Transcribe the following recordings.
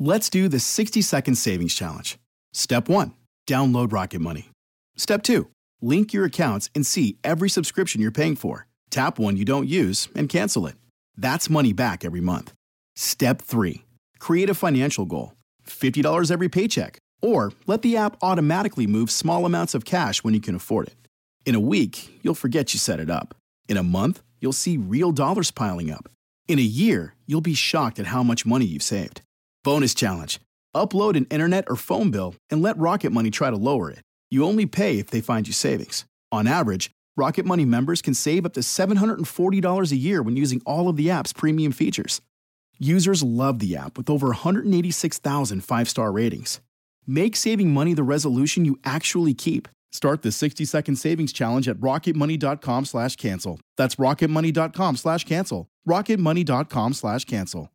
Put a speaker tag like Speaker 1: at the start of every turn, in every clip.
Speaker 1: Let's do the 60-second savings challenge. Step 1. Download Rocket Money. Step 2. Link your accounts and see every subscription you're paying for. Tap one you don't use and cancel it. That's money back every month. Step 3. Create a financial goal. $50 every paycheck. Or let the app automatically move small amounts of cash when you can afford it. In a week, you'll forget you set it up. In a month, you'll see real dollars piling up. In a year, you'll be shocked at how much money you've saved. Bonus challenge. Upload an internet or phone bill and let Rocket Money try to lower it. You only pay if they find you savings. On average, Rocket Money members can save up to $740 a year when using all of the app's premium features. Users love the app with over 186,000 five-star ratings. Make saving money the resolution you actually keep. Start the 60-second savings challenge at rocketmoney.com/cancel. That's rocketmoney.com/cancel. rocketmoney.com/cancel.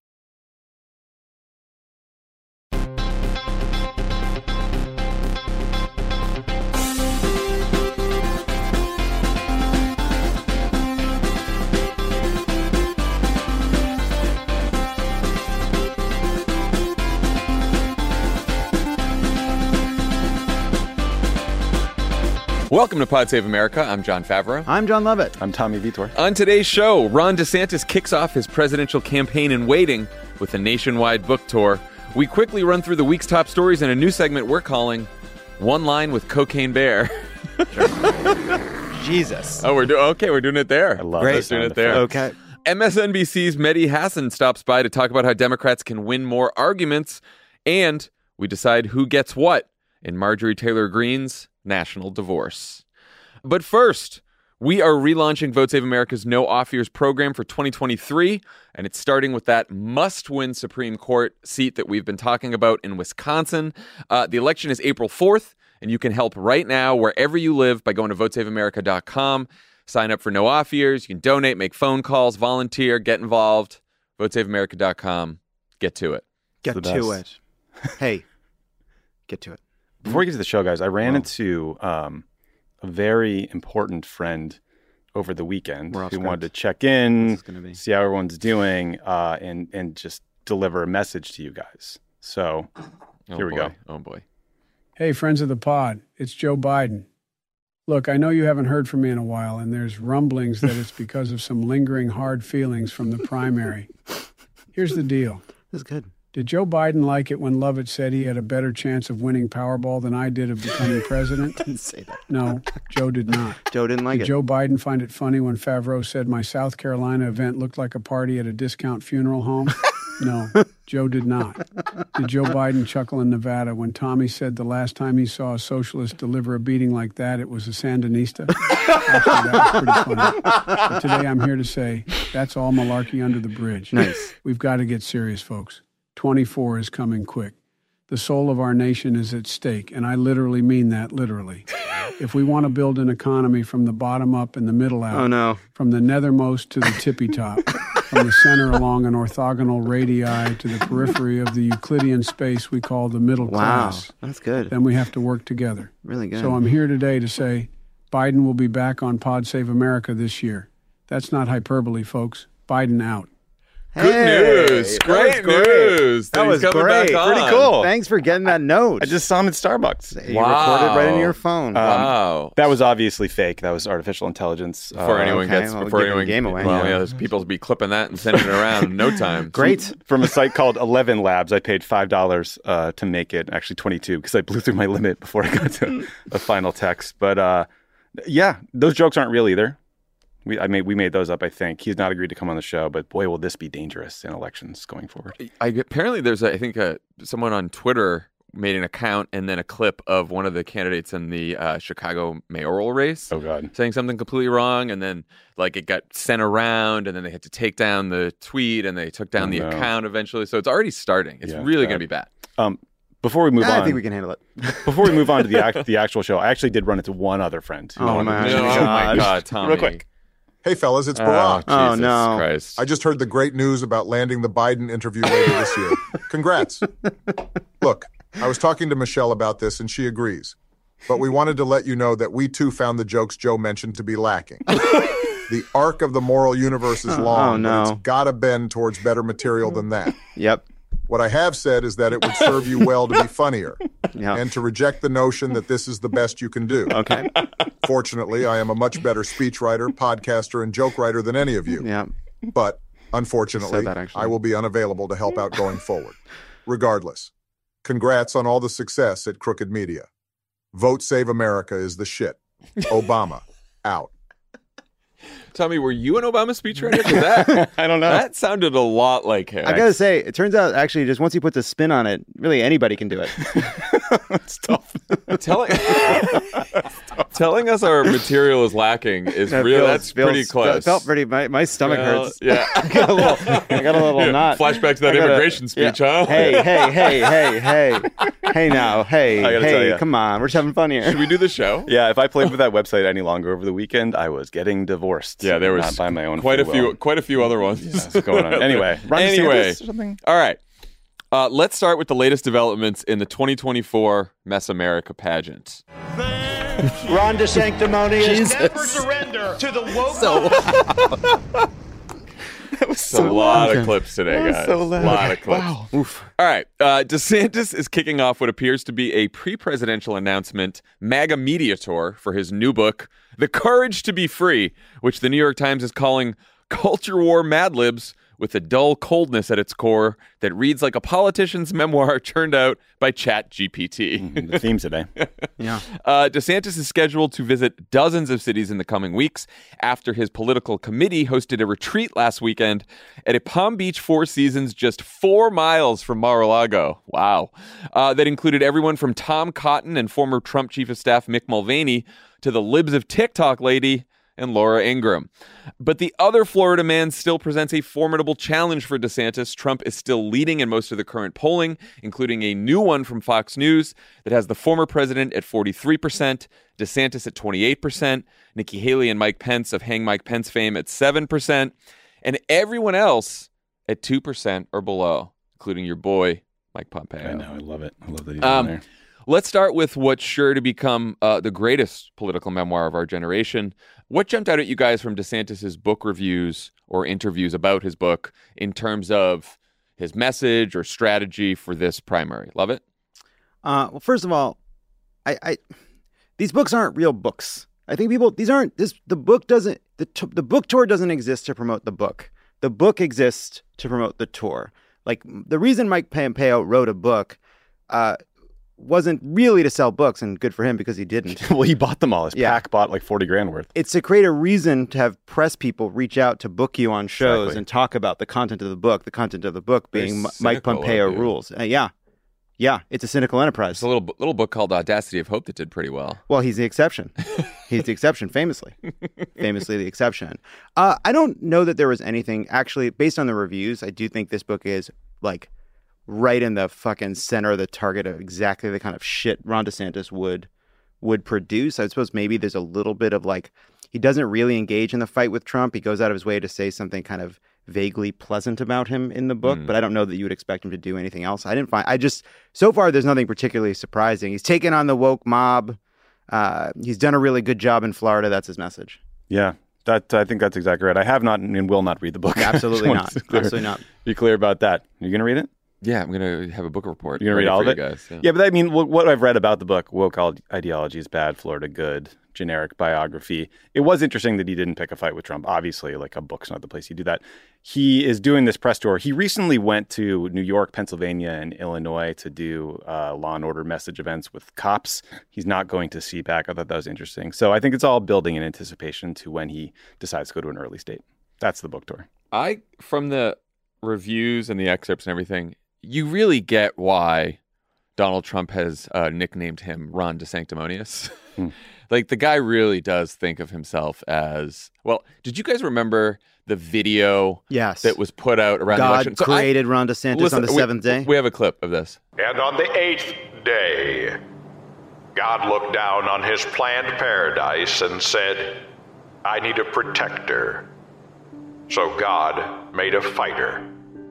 Speaker 2: Welcome to Pod Save America. I'm John Favreau.
Speaker 3: I'm John Lovett.
Speaker 4: I'm Tommy Vitor.
Speaker 2: On today's show, Ron DeSantis kicks off his presidential campaign in waiting with a nationwide book tour. We quickly run through the week's top stories in a new segment we're calling One Line with Cocaine Bear.
Speaker 3: Jesus.
Speaker 2: Oh, we're doing it there.
Speaker 4: I love
Speaker 2: Great.
Speaker 4: this.
Speaker 2: Doing it there.
Speaker 3: Okay.
Speaker 2: MSNBC's Mehdi Hassan stops by to talk about how Democrats can win more arguments, and we decide who gets what in Marjorie Taylor Greene's national divorce. But first, we are relaunching Vote Save America's No Off Years program for 2023, and it's starting with that must-win Supreme Court seat that we've been talking about in Wisconsin. The election is April 4th, and you can help right now wherever you live by going to votesaveamerica.com. Sign up for No Off Years. You can donate, make phone calls, volunteer, get involved. votesaveamerica.com. Get to it.
Speaker 3: Get to it. Hey, get to it.
Speaker 4: Before we get to the show, guys, I ran into a very important friend over the weekend who wanted to check in, see how everyone's doing, and just deliver a message to you guys. So here we go.
Speaker 2: Oh, boy.
Speaker 5: Hey, friends of the pod, it's Joe Biden. Look, I know you haven't heard from me in a while, and there's rumblings that it's because of some lingering hard feelings from the primary. Here's the deal.
Speaker 3: This is good.
Speaker 5: Did Joe Biden like it when Lovett said he had a better chance of winning Powerball than I did of becoming president?
Speaker 3: Didn't say that.
Speaker 5: No, Joe did not.
Speaker 3: Joe didn't like
Speaker 5: Did
Speaker 3: it.
Speaker 5: Joe Biden find it funny when Favreau said my South Carolina event looked like a party at a discount funeral home? No, Joe did not. Did Joe Biden chuckle in Nevada when Tommy said the last time he saw a socialist deliver a beating like that, it was a Sandinista? Actually, that was pretty funny. But today I'm here to say that's all malarkey under the bridge.
Speaker 3: Nice.
Speaker 5: We've got to get serious, folks. 24 is coming quick. The soul of our nation is at stake, and I literally mean that literally. If we want to build an economy from the bottom up and the middle out, from the nethermost to the tippy top, from the center along an orthogonal radii to the periphery of the Euclidean space we call the middle class,
Speaker 3: that's good.
Speaker 5: then we have to work together.
Speaker 3: Really good.
Speaker 5: So I'm here today to say Biden will be back on Pod Save America this year. That's not hyperbole, folks. Biden out.
Speaker 2: Good news. Great news.
Speaker 3: That was great.
Speaker 4: Pretty cool.
Speaker 3: Thanks for getting that note.
Speaker 4: I just saw him at Starbucks.
Speaker 3: You recorded right into your phone.
Speaker 2: Wow.
Speaker 4: That was obviously fake. That was artificial intelligence.
Speaker 2: Before anyone gets
Speaker 3: the game away.
Speaker 2: Well, there's people to be clipping that and sending it around in no time.
Speaker 3: Great.
Speaker 4: From a site called 11 Labs, I paid $5 to make it. Actually, 22 because I blew through my limit before I got to the final text. But yeah, those jokes aren't real either. We made those up, I think. He's not agreed to come on the show, but boy, will this be dangerous in elections going forward.
Speaker 2: Apparently, there's, someone on Twitter made an account and then a clip of one of the candidates in the Chicago mayoral race.
Speaker 4: Oh, God.
Speaker 2: Saying something completely wrong, and then it got sent around, and then they had to take down the tweet, and they took down the account eventually. So it's already starting. It's really going to be bad.
Speaker 4: Before we move on,
Speaker 3: I think we can handle it.
Speaker 4: Before we move on to the actual show, I actually did run into one other friend.
Speaker 3: Oh my
Speaker 2: God, Tommy.
Speaker 4: Real quick.
Speaker 6: Hey, fellas, it's Barack.
Speaker 3: Oh, no.
Speaker 2: Christ.
Speaker 6: I just heard the great news about landing the Biden interview later this year. Congrats. Look, I was talking to Michelle about this, and she agrees. But we wanted to let you know that we, too, found the jokes Joe mentioned to be lacking. The arc of the moral universe is long, but it's got to bend towards better material than that.
Speaker 3: Yep.
Speaker 6: What I have said is that it would serve you well to be funnier
Speaker 3: Yeah.
Speaker 6: and to reject the notion that this is the best you can do.
Speaker 3: Okay.
Speaker 6: Fortunately, I am a much better speechwriter, podcaster, and joke writer than any of you.
Speaker 3: Yeah.
Speaker 6: But unfortunately,
Speaker 3: Said that, actually.
Speaker 6: I will be unavailable to help out going forward. Regardless, congrats on all the success at Crooked Media. Vote Save America is the shit. Obama, out.
Speaker 2: Tommy, were you an Obama speechwriter? 'Cause that,
Speaker 4: I don't know.
Speaker 2: that sounded a lot like him.
Speaker 3: I gotta say, it turns out actually just once he puts a spin on it, really anybody can do it.
Speaker 4: It's tough.
Speaker 2: Telling us our material is lacking is real. That's pretty close.
Speaker 3: Felt pretty. My stomach
Speaker 2: Well,
Speaker 3: hurts.
Speaker 2: Yeah.
Speaker 3: I got a little
Speaker 2: Yeah,
Speaker 3: knot.
Speaker 2: flashback to that
Speaker 3: I gotta-
Speaker 2: immigration speech,
Speaker 3: yeah.
Speaker 2: huh?
Speaker 3: Hey now,
Speaker 4: I gotta tell ya.
Speaker 3: come on, we're just having fun
Speaker 2: Should
Speaker 3: here.
Speaker 2: we do the show?
Speaker 4: Yeah, if I played with that website any longer over the weekend, I was getting divorced.
Speaker 2: Yeah, there was
Speaker 4: not by my own
Speaker 2: quite a
Speaker 4: free will.
Speaker 2: few other ones.
Speaker 4: What's going on? Anyway, Ron DeSantis or something?
Speaker 2: All right. Let's start with the latest developments in the 2024 Mess America pageant.
Speaker 7: Ron DeSanctimonious.
Speaker 8: Never surrender to the woke.
Speaker 2: It's a lot of clips today, guys.
Speaker 4: so loud.
Speaker 2: A lot of clips.
Speaker 4: Wow.
Speaker 3: Oof.
Speaker 2: All right. DeSantis is kicking off what appears to be a pre-presidential announcement MAGA media tour for his new book, The Courage to Be Free, which the New York Times is calling culture war Mad Libs with a dull coldness at its core that reads like a politician's memoir turned out by ChatGPT.
Speaker 4: The theme today.
Speaker 3: Yeah.
Speaker 2: DeSantis is scheduled to visit dozens of cities in the coming weeks after his political committee hosted a retreat last weekend at a Palm Beach Four Seasons just 4 miles from Mar-a-Lago. Wow. That included everyone from Tom Cotton and former Trump Chief of Staff Mick Mulvaney to the Libs of TikTok lady and Laura Ingraham. But the other Florida man still presents a formidable challenge for DeSantis. Trump is still leading in most of the current polling, including a new one from Fox News that has the former president at 43%, DeSantis at 28%, Nikki Haley and Mike Pence of Hang Mike Pence fame at 7%, and everyone else at 2% or below, including your boy, Mike Pompeo.
Speaker 4: I know. I love it. I love that he's on there.
Speaker 2: Let's start with what's sure to become the greatest political memoir of our generation. What jumped out at you guys from DeSantis's book reviews or interviews about his book in terms of his message or strategy for this primary? Love it?
Speaker 3: Well, first of all, I these books aren't real books. I think the book tour doesn't exist to promote the book. The book exists to promote the tour. Like the reason Mike Pompeo wrote a book, wasn't really to sell books, and good for him because he didn't.
Speaker 4: Well, he bought them all. His
Speaker 3: Yeah.
Speaker 4: pack bought like 40 grand worth.
Speaker 3: It's to create a reason to have press people reach out to book you on shows
Speaker 4: Exactly.
Speaker 3: and talk about the content of the book. The content of the book
Speaker 2: Very
Speaker 3: being Mike
Speaker 2: cynical
Speaker 3: Pompeo
Speaker 2: of you.
Speaker 3: rules. Yeah, it's a cynical enterprise.
Speaker 2: It's a little book called Audacity of Hope that did pretty well.
Speaker 3: Well, he's the exception. He's the exception, famously the exception. I don't know that there was anything actually based on the reviews. I do think this book is like right in the fucking center of the target of exactly the kind of shit Ron DeSantis would produce. I suppose maybe there's a little bit of like, he doesn't really engage in the fight with Trump. He goes out of his way to say something kind of vaguely pleasant about him in the book, but I don't know that you would expect him to do anything else. So far, there's nothing particularly surprising. He's taken on the woke mob. He's done a really good job in Florida. That's his message.
Speaker 4: Yeah. I think that's exactly right. I have not and will not read the book.
Speaker 3: Absolutely
Speaker 4: Just
Speaker 3: not.
Speaker 4: wanted to
Speaker 3: Absolutely not.
Speaker 4: Be clear about that. You're going to read it?
Speaker 2: Yeah, I'm going to have a book report.
Speaker 4: You're going to read all of
Speaker 2: ready
Speaker 4: it?
Speaker 2: for you guys.
Speaker 4: Yeah, but I mean, what I've read about the book, Woke Ideology is Bad, Florida Good, generic biography. It was interesting that he didn't pick a fight with Trump. Obviously, like a book's not the place you do that. He is doing this press tour. He recently went to New York, Pennsylvania, and Illinois to do law and order message events with cops. He's not going to CPAC. I thought that was interesting. So I think it's all building in anticipation to when he decides to go to an early state. That's the book tour.
Speaker 2: From the reviews and the excerpts and everything, you really get why Donald Trump has nicknamed him Ron DeSanctimonious. Like, the guy really does think of himself as, well, did you guys remember the video
Speaker 3: Yes.
Speaker 2: that was put out around the
Speaker 3: God
Speaker 2: election? So
Speaker 3: created Ron DeSantis on the seventh day.
Speaker 2: We have a clip of this.
Speaker 8: And on the 8th day, God looked down on his planned paradise and said, I need a protector. So God made a fighter.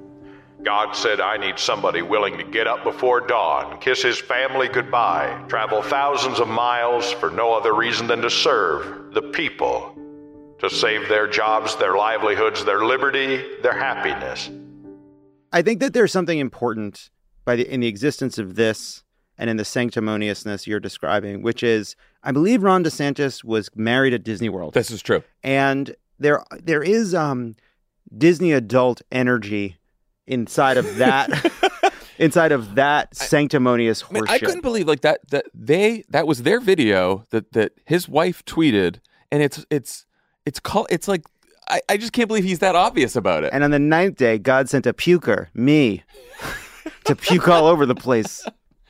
Speaker 8: God said, I need somebody willing to get up before dawn, kiss his family goodbye, travel thousands of miles for no other reason than to serve the people, to save their jobs, their livelihoods, their liberty, their happiness.
Speaker 3: I think that there's something important in the existence of this and in the sanctimoniousness you're describing, which is, I believe Ron DeSantis was married at Disney World.
Speaker 2: This is true.
Speaker 3: And there is Disney adult energy inside of that sanctimonious horseshit.
Speaker 2: I couldn't believe like that was their video that his wife tweeted, and it's like I just can't believe he's that obvious about it.
Speaker 3: And on the 9th day, God sent a puker, me, to puke all over the place.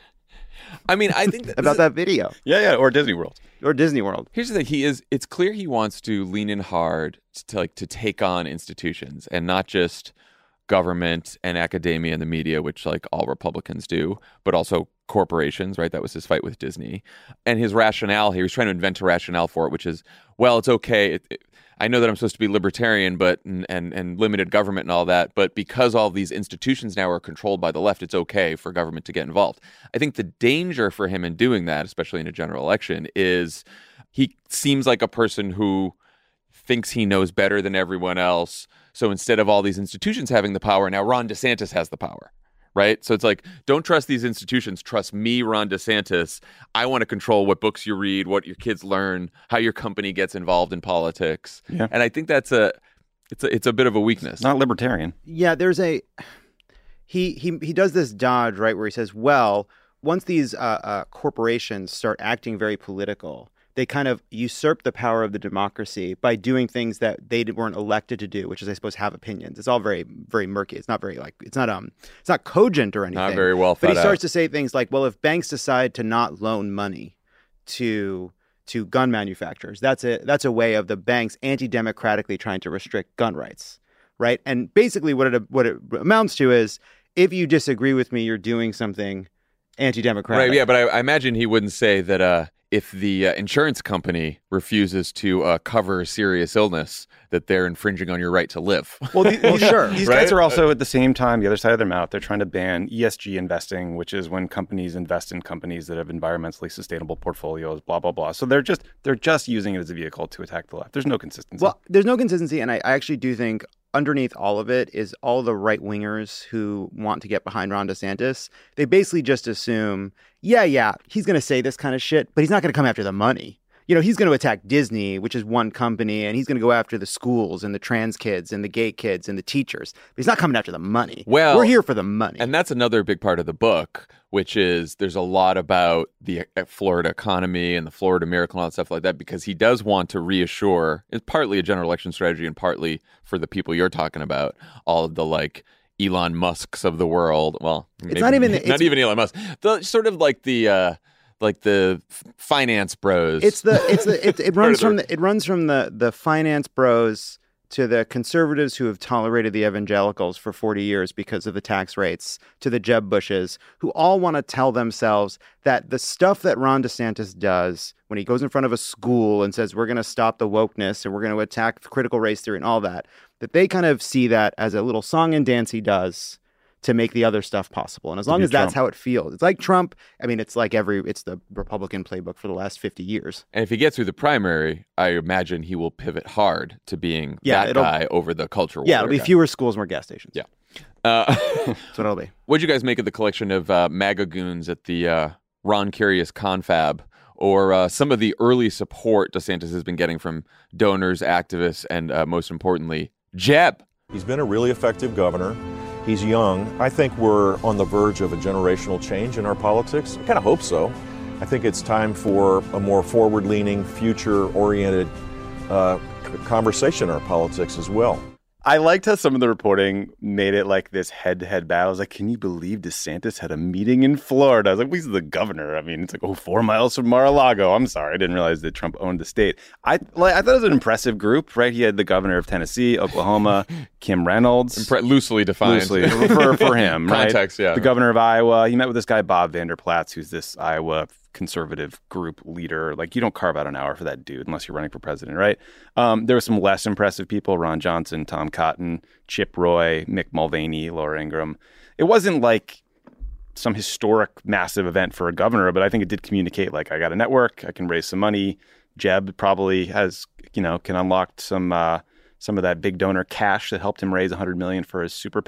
Speaker 2: I mean, I think
Speaker 3: about that video.
Speaker 4: Yeah, or Disney World.
Speaker 3: Or Disney World.
Speaker 2: Here's the thing: it's clear he wants to lean in hard to take on institutions and not just government and academia and the media, which like all Republicans do, but also corporations, right? That was his fight with Disney. And his rationale here, he was trying to invent a rationale for it, which is, well, it's okay. I know that I'm supposed to be libertarian, but and limited government and all that, but because all these institutions now are controlled by the left, it's okay for government to get involved. I think the danger for him in doing that, especially in a general election, is he seems like a person who thinks he knows better than everyone else. So instead of all these institutions having the power, now Ron DeSantis has the power. Right? So it's like, don't trust these institutions. Trust me, Ron DeSantis. I want to control what books you read, what your kids learn, how your company gets involved in politics.
Speaker 4: Yeah.
Speaker 2: And I think it's a bit of a weakness.
Speaker 4: It's not libertarian.
Speaker 3: Yeah, there's he does this dodge, right, where he says, well, once these corporations start acting very political, they kind of usurp the power of the democracy by doing things that they weren't elected to do, which is, I suppose, have opinions. It's all very, very murky. It's not very it's not cogent or anything.
Speaker 2: Not very well thought out.
Speaker 3: But he starts to say things like, well, if banks decide to not loan money to gun manufacturers, that's a way of the banks anti-democratically trying to restrict gun rights, right? And basically what it amounts to is, if you disagree with me, you're doing something anti-democratic.
Speaker 2: Right, yeah, but I imagine he wouldn't say that if the insurance company refuses to cover serious illness, that they're infringing on your right to live.
Speaker 3: Well, sure.
Speaker 4: These guys are also, at the same time, the other side of their mouth, they're trying to ban ESG investing, which is when companies invest in companies that have environmentally sustainable portfolios, blah, blah, blah. So they're just using it as a vehicle to attack the left. There's no consistency.
Speaker 3: Well, there's no consistency, and I actually do think underneath all of it is all the right-wingers who want to get behind Ron DeSantis. They basically just assume, yeah, he's going to say this kind of shit, but he's not going to come after the money. You know, he's going to attack Disney, which is one company, and he's going to go after the schools and the trans kids and the gay kids and the teachers. But he's not coming after the money.
Speaker 2: Well,
Speaker 3: we're here for the money.
Speaker 2: And that's another big part of the book, which is there's a lot about the Florida economy and the Florida miracle and all that stuff like that, because he does want to reassure, it's partly a general election strategy and partly for the people you're talking about, all of the like Elon Musks of the world. Well,
Speaker 3: it's not even
Speaker 2: Elon Musk. The sort of like the finance bros.
Speaker 3: It runs from the finance bros to the conservatives who have tolerated the evangelicals for 40 years because of the tax rates, to the Jeb Bushes, who all want to tell themselves that the stuff that Ron DeSantis does when he goes in front of a school and says, we're going to stop the wokeness and we're going to attack critical race theory and all that they kind of see that as a little song and dance he does to make the other stuff possible. And as long as that's how it feels, it's like Trump. I mean, it's the Republican playbook for the last 50 years.
Speaker 2: And if he gets through the primary, I imagine he will pivot hard to being that guy over the culture war.
Speaker 3: Yeah, it'll be fewer schools, more gas stations.
Speaker 2: Yeah.
Speaker 3: That's what it'll be.
Speaker 2: What'd you guys make of the collection of MAGA goons at the Ron Curious confab, or some of the early support DeSantis has been getting from donors, activists, and most importantly, Jeb?
Speaker 9: He's been a really effective governor. He's young. I think we're on the verge of a generational change in our politics. I kind of hope so. I think it's time for a more forward-leaning, future-oriented conversation in our politics as well.
Speaker 4: I liked how some of the reporting made it like this head-to-head battle. I was like, can you believe DeSantis had a meeting in Florida? I was like, well, he's the governor. I mean, it's like, 4 miles from Mar-a-Lago. I'm sorry. I didn't realize that Trump owned the state. I thought it was an impressive group, right? He had the governor of Tennessee, Oklahoma, Kim Reynolds.
Speaker 2: Loosely defined.
Speaker 4: For him, right?
Speaker 2: Context, yeah.
Speaker 4: The governor of Iowa. He met with this guy, Bob Vander Plaats, who's this Iowa conservative group leader. Like, you don't carve out an hour for that dude unless you're running for president, right? There were some less impressive people: Ron Johnson, Tom Cotton, Chip Roy, Mick Mulvaney, Laura Ingraham. It wasn't like some historic massive event for a governor, but I think it did communicate, like, I got a network, I can raise some money. Jeb probably has, can unlock some of that big donor cash that helped him raise $100 million for his super PAC.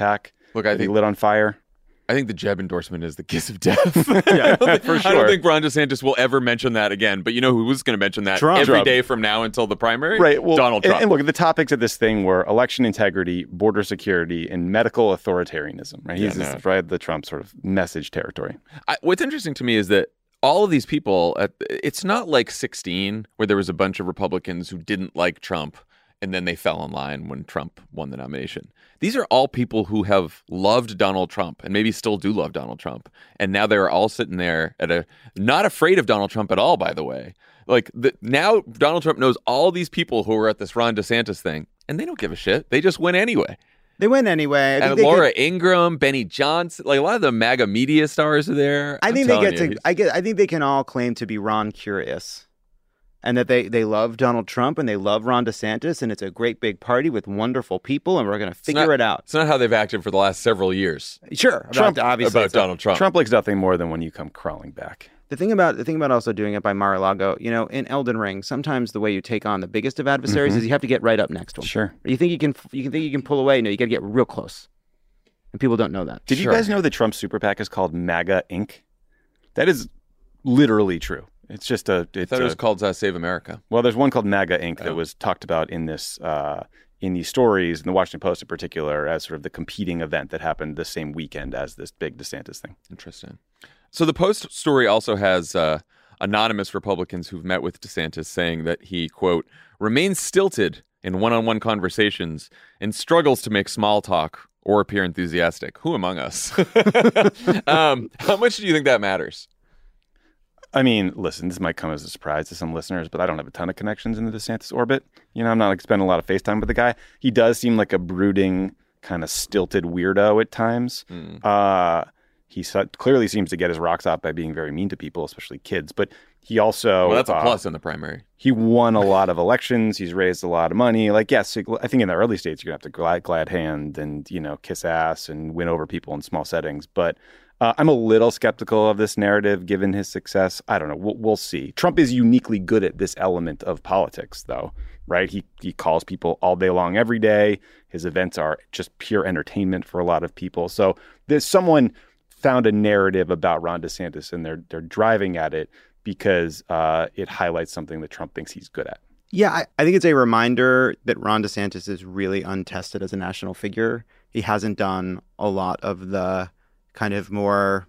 Speaker 2: Look,
Speaker 4: that he lit on fire.
Speaker 2: I think the Jeb endorsement is the kiss of death.
Speaker 4: Yeah, for sure.
Speaker 2: I don't think Ron DeSantis will ever mention that again. But you know who was going to mention that every day from now until the primary?
Speaker 4: Right. Well,
Speaker 2: Donald Trump.
Speaker 4: And look, the topics of this thing were election integrity, border security, and medical authoritarianism. Right. He's right the Trump sort of message territory.
Speaker 2: What's interesting to me is that all of these people, it's not like 2016 where there was a bunch of Republicans who didn't like Trump and then they fell in line when Trump won the nomination. These are all people who have loved Donald Trump and maybe still do love Donald Trump. And now they're all sitting there not afraid of Donald Trump at all, by the way. Like now Donald Trump knows all these people who were at this Ron DeSantis thing and they don't give a shit. They just win anyway.
Speaker 3: They win anyway.
Speaker 2: And Laura Ingraham, Benny Johnson, like a lot of the MAGA media stars are there.
Speaker 3: I think they can all claim to be Ron curious. And that they love Donald Trump and they love Ron DeSantis, and it's a great big party with wonderful people, and we're going to figure it out.
Speaker 2: It's not how they've acted for the last several years.
Speaker 3: Sure,
Speaker 2: about Donald Trump.
Speaker 4: Trump likes nothing more than when you come crawling back.
Speaker 3: The thing about also doing it by Mar-a-Lago, in Elden Ring, sometimes the way you take on the biggest of adversaries is you have to get right up next to them.
Speaker 4: Sure.
Speaker 3: You think you can pull away? No, you got to get real close, and people don't know that.
Speaker 4: Did you guys know that Trump's super PAC is called MAGA Inc.? That is literally true. It's just
Speaker 2: I thought it was called Save America.
Speaker 4: Well, there's one called MAGA Inc. that was talked about in this in these stories, in the Washington Post in particular, as sort of the competing event that happened the same weekend as this big DeSantis thing.
Speaker 2: Interesting. So the Post story also has anonymous Republicans who've met with DeSantis saying that he, quote, remains stilted in one-on-one conversations and struggles to make small talk or appear enthusiastic. Who among us? How much do you think that matters?
Speaker 4: I mean, listen, this might come as a surprise to some listeners, but I don't have a ton of connections in the DeSantis orbit. I'm not like spending a lot of FaceTime with the guy. He does seem like a brooding, kind of stilted weirdo at times. He clearly seems to get his rocks out by being very mean to people, especially kids. But he also...
Speaker 2: Well, that's a plus in the primary.
Speaker 4: He won a lot of elections. He's raised a lot of money. Like, yes, I think in the early states, you're going to have to glad hand and, kiss ass and win over people in small settings. But... I'm a little skeptical of this narrative given his success. I don't know. We'll see. Trump is uniquely good at this element of politics, though, right? He calls people all day long, every day. His events are just pure entertainment for a lot of people. So there's someone found a narrative about Ron DeSantis, and they're driving at it because it highlights something that Trump thinks he's good at.
Speaker 3: Yeah, I think it's a reminder that Ron DeSantis is really untested as a national figure. He hasn't done a lot of the kind of more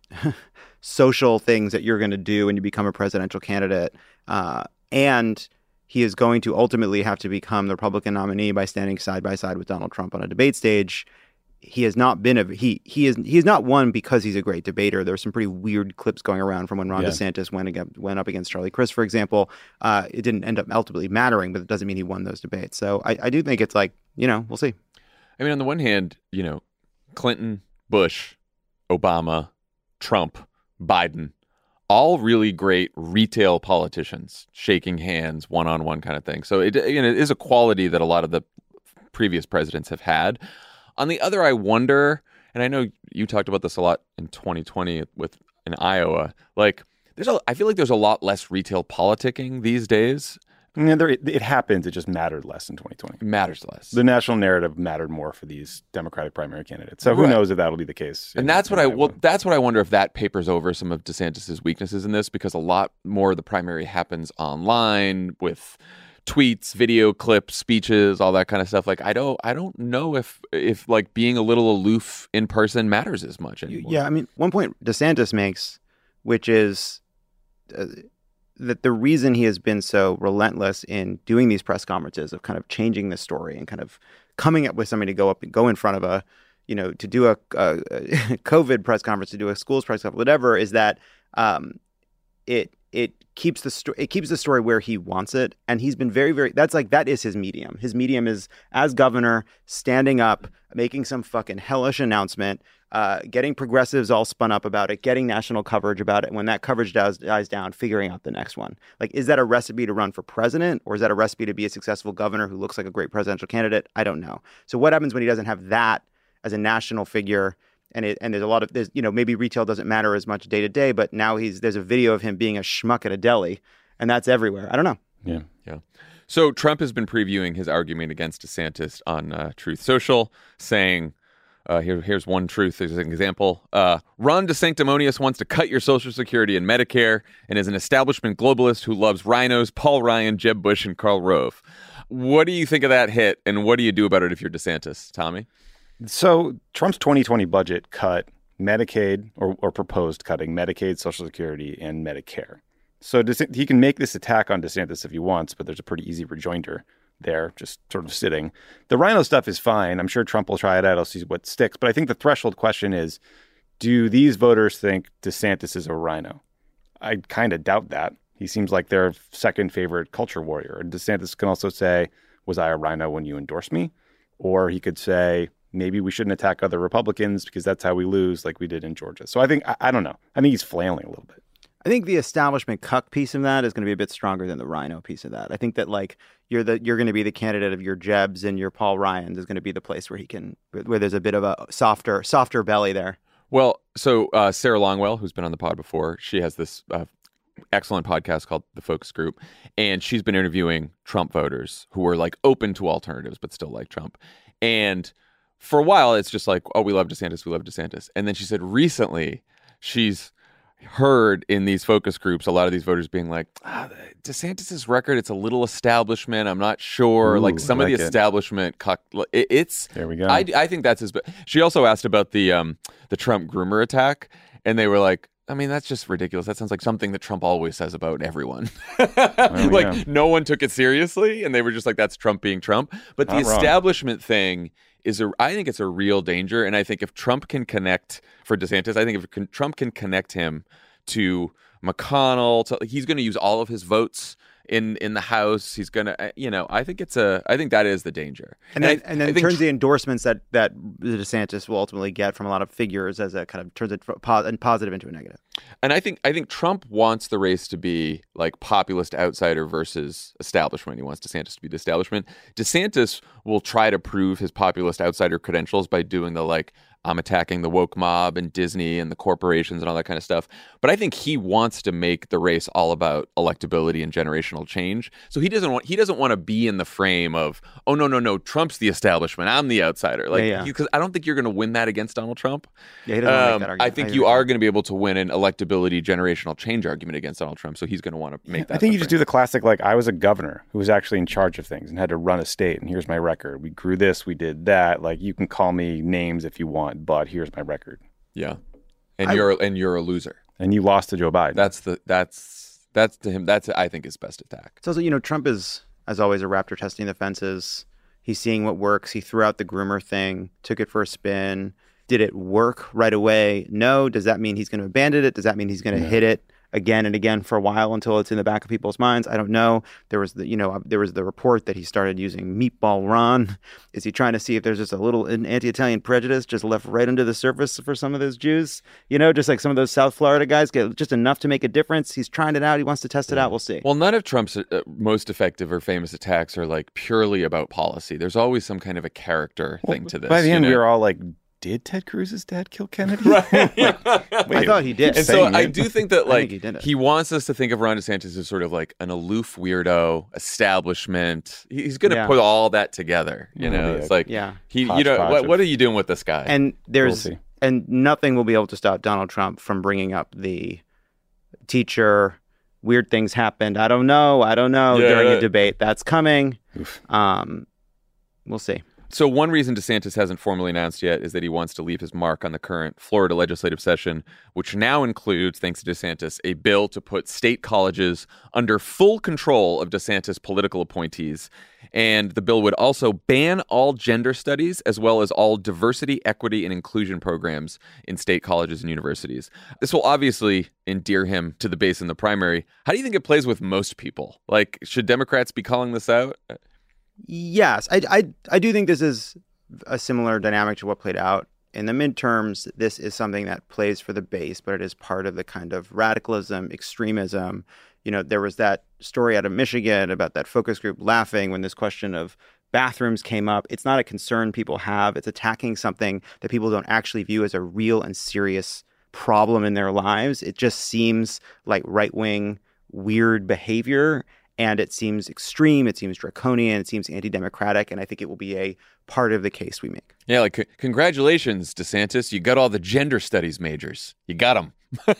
Speaker 3: social things that you're going to do when you become a presidential candidate. And he is going to ultimately have to become the Republican nominee by standing side by side with Donald Trump on a debate stage. He has not been he is not won because he's a great debater. There are some pretty weird clips going around from when Ron DeSantis went up against Charlie Crist, for example. It didn't end up ultimately mattering, but it doesn't mean he won those debates. So I do think it's like, we'll see.
Speaker 2: I mean, on the one hand, Clinton, Bush, Obama, Trump, Biden, all really great retail politicians, shaking hands, one-on-one kind of thing. So it is a quality that a lot of the previous presidents have had. On the other, I wonder, and I know you talked about this a lot in 2020 in Iowa, like I feel like there's a lot less retail politicking these days.
Speaker 4: It happens. It just mattered less in 2020.
Speaker 2: It matters less.
Speaker 4: The national narrative mattered more for these Democratic primary candidates. So who knows if that'll be the case?
Speaker 2: And that's what I wonder if that papers over some of DeSantis's weaknesses in this, because a lot more of the primary happens online with tweets, video clips, speeches, all that kind of stuff. Like I don't know if like being a little aloof in person matters as much anymore.
Speaker 3: Yeah, I mean, one point DeSantis makes, which is that the reason he has been so relentless in doing these press conferences of kind of changing the story and kind of coming up with somebody to go in front of to do a COVID press conference, to do a schools press conference, whatever, is that it keeps the story where he wants it. And he's been very, very, that is his medium. His medium is, as governor, standing up, making some fucking hellish announcement, getting progressives all spun up about it, getting national coverage about it. When that coverage dies down, figuring out the next one. Like, is that a recipe to run for president, or is that a recipe to be a successful governor who looks like a great presidential candidate? I don't know. So what happens when he doesn't have that as a national figure? And there's a lot of, maybe retail doesn't matter as much day to day, but now there's a video of him being a schmuck at a deli, and that's everywhere. I don't know.
Speaker 2: Yeah. So Trump has been previewing his argument against DeSantis on Truth Social, saying, Here's one truth as an example. Ron DeSanctimonious wants to cut your Social Security and Medicare and is an establishment globalist who loves rhinos, Paul Ryan, Jeb Bush, and Karl Rove. What do you think of that hit, and what do you do about it if you're DeSantis, Tommy?
Speaker 4: So Trump's 2020 budget cut Medicaid, or proposed cutting Medicaid, Social Security, and Medicare. So he can make this attack on DeSantis if he wants, but there's a pretty easy rejoinder there, just sort of sitting. The rhino stuff is fine. I'm sure Trump will try it out. I'll see what sticks. But I think the threshold question is, do these voters think DeSantis is a rhino? I kind of doubt that. He seems like their second favorite culture warrior. And DeSantis can also say, was I a rhino when you endorsed me? Or he could say, maybe we shouldn't attack other Republicans because that's how we lose, like we did in Georgia. So I think, I don't know. I think he's flailing a little bit.
Speaker 3: I think the establishment cuck piece of that is going to be a bit stronger than the rhino piece of that. I think that like you're going to be the candidate of your Jebs and your Paul Ryans is going to be the place where there's a bit of a softer belly there.
Speaker 2: Well, so Sarah Longwell, who's been on the pod before, she has this excellent podcast called The Focus Group, and she's been interviewing Trump voters who are like open to alternatives but still like Trump. And for a while, it's just like, oh, we love DeSantis, we love DeSantis. And then she said recently she's heard in these focus groups a lot of these voters being like, DeSantis's record, it's a little establishment. I'm not sure.
Speaker 4: Ooh,
Speaker 2: like some of the establishment, it's
Speaker 4: there we go.
Speaker 2: I think that's his. She also asked about the Trump groomer attack, and they were like, I mean, that's just ridiculous. That sounds like something that Trump always says about everyone. No one took it seriously, and they were just like, that's Trump being Trump. But the establishment thing I think it's a real danger. And I think if Trump can connect for DeSantis, I think if Trump can connect him to McConnell, he's going to use all of his votes in the House. He's going to, I think that is the danger.
Speaker 3: And then turns the endorsements that DeSantis will ultimately get from a lot of figures as a kind of turns it positive into a negative.
Speaker 2: And I think Trump wants the race to be like populist outsider versus establishment. He wants DeSantis to be the establishment. DeSantis will try to prove his populist outsider credentials by doing the like, I'm attacking the woke mob and Disney and the corporations and all that kind of stuff. But I think he wants to make the race all about electability and generational change. So he doesn't want to be in the frame of, oh, no, Trump's the establishment. I'm the outsider. Because I don't think you're going to win that against Donald Trump. Yeah, he doesn't want to make that argument. I think you are going to be able to win an electability generational change argument against Donald Trump. So he's going to want to make that.
Speaker 4: I think you just do the classic, like, I was a governor who was actually in charge of things and had to run a state. And here's my record. We grew this, we did that. Like, you can call me names if you want, but here's my record.
Speaker 2: Yeah. You're a loser.
Speaker 4: And you lost to Joe Biden.
Speaker 2: That's to him. That's, I think, his best attack.
Speaker 3: It's also, Trump is, as always, a raptor testing the fences. He's seeing what works. He threw out the groomer thing, took it for a spin. Did it work right away? No. Does that mean he's going to abandon it? Does that mean he's going to hit it again and again for a while until it's in the back of people's minds? I don't know. There was the report that he started using Meatball Ron. Is he trying to see if there's just a little anti-Italian prejudice just left right under the surface for some of those Jews? Just like some of those South Florida guys get just enough to make a difference. He's trying it out. He wants to test it out. We'll see.
Speaker 2: Well, none of Trump's most effective or famous attacks are like purely about policy. There's always some kind of a character thing to this.
Speaker 4: By the end, we were all like, did Ted Cruz's dad kill Kennedy?
Speaker 2: Right.
Speaker 3: I thought he did.
Speaker 2: And so I do think that he wants us to think of Ron DeSantis as sort of like an aloof weirdo, establishment. He's going to put all that together. It's like, what are you doing with this guy?
Speaker 3: And and nothing will be able to stop Donald Trump from bringing up the teacher. Weird things happened. I don't know during a debate. That's coming. We'll see.
Speaker 2: So one reason DeSantis hasn't formally announced yet is that he wants to leave his mark on the current Florida legislative session, which now includes, thanks to DeSantis, a bill to put state colleges under full control of DeSantis political appointees. And the bill would also ban all gender studies as well as all diversity, equity, and inclusion programs in state colleges and universities. This will obviously endear him to the base in the primary. How do you think it plays with most people? Like, should Democrats be calling this out?
Speaker 3: Yes, I do think this is a similar dynamic to what played out in the midterms. This is something that plays for the base, but it is part of the kind of radicalism, extremism. There was that story out of Michigan about that focus group laughing when this question of bathrooms came up. It's not a concern people have. It's attacking something that people don't actually view as a real and serious problem in their lives. It just seems like right-wing, weird behavior. And it seems extreme, it seems draconian, it seems anti-democratic, and I think it will be a part of the case we make.
Speaker 2: Yeah, like, congratulations, DeSantis. You got all the gender studies majors. You got them.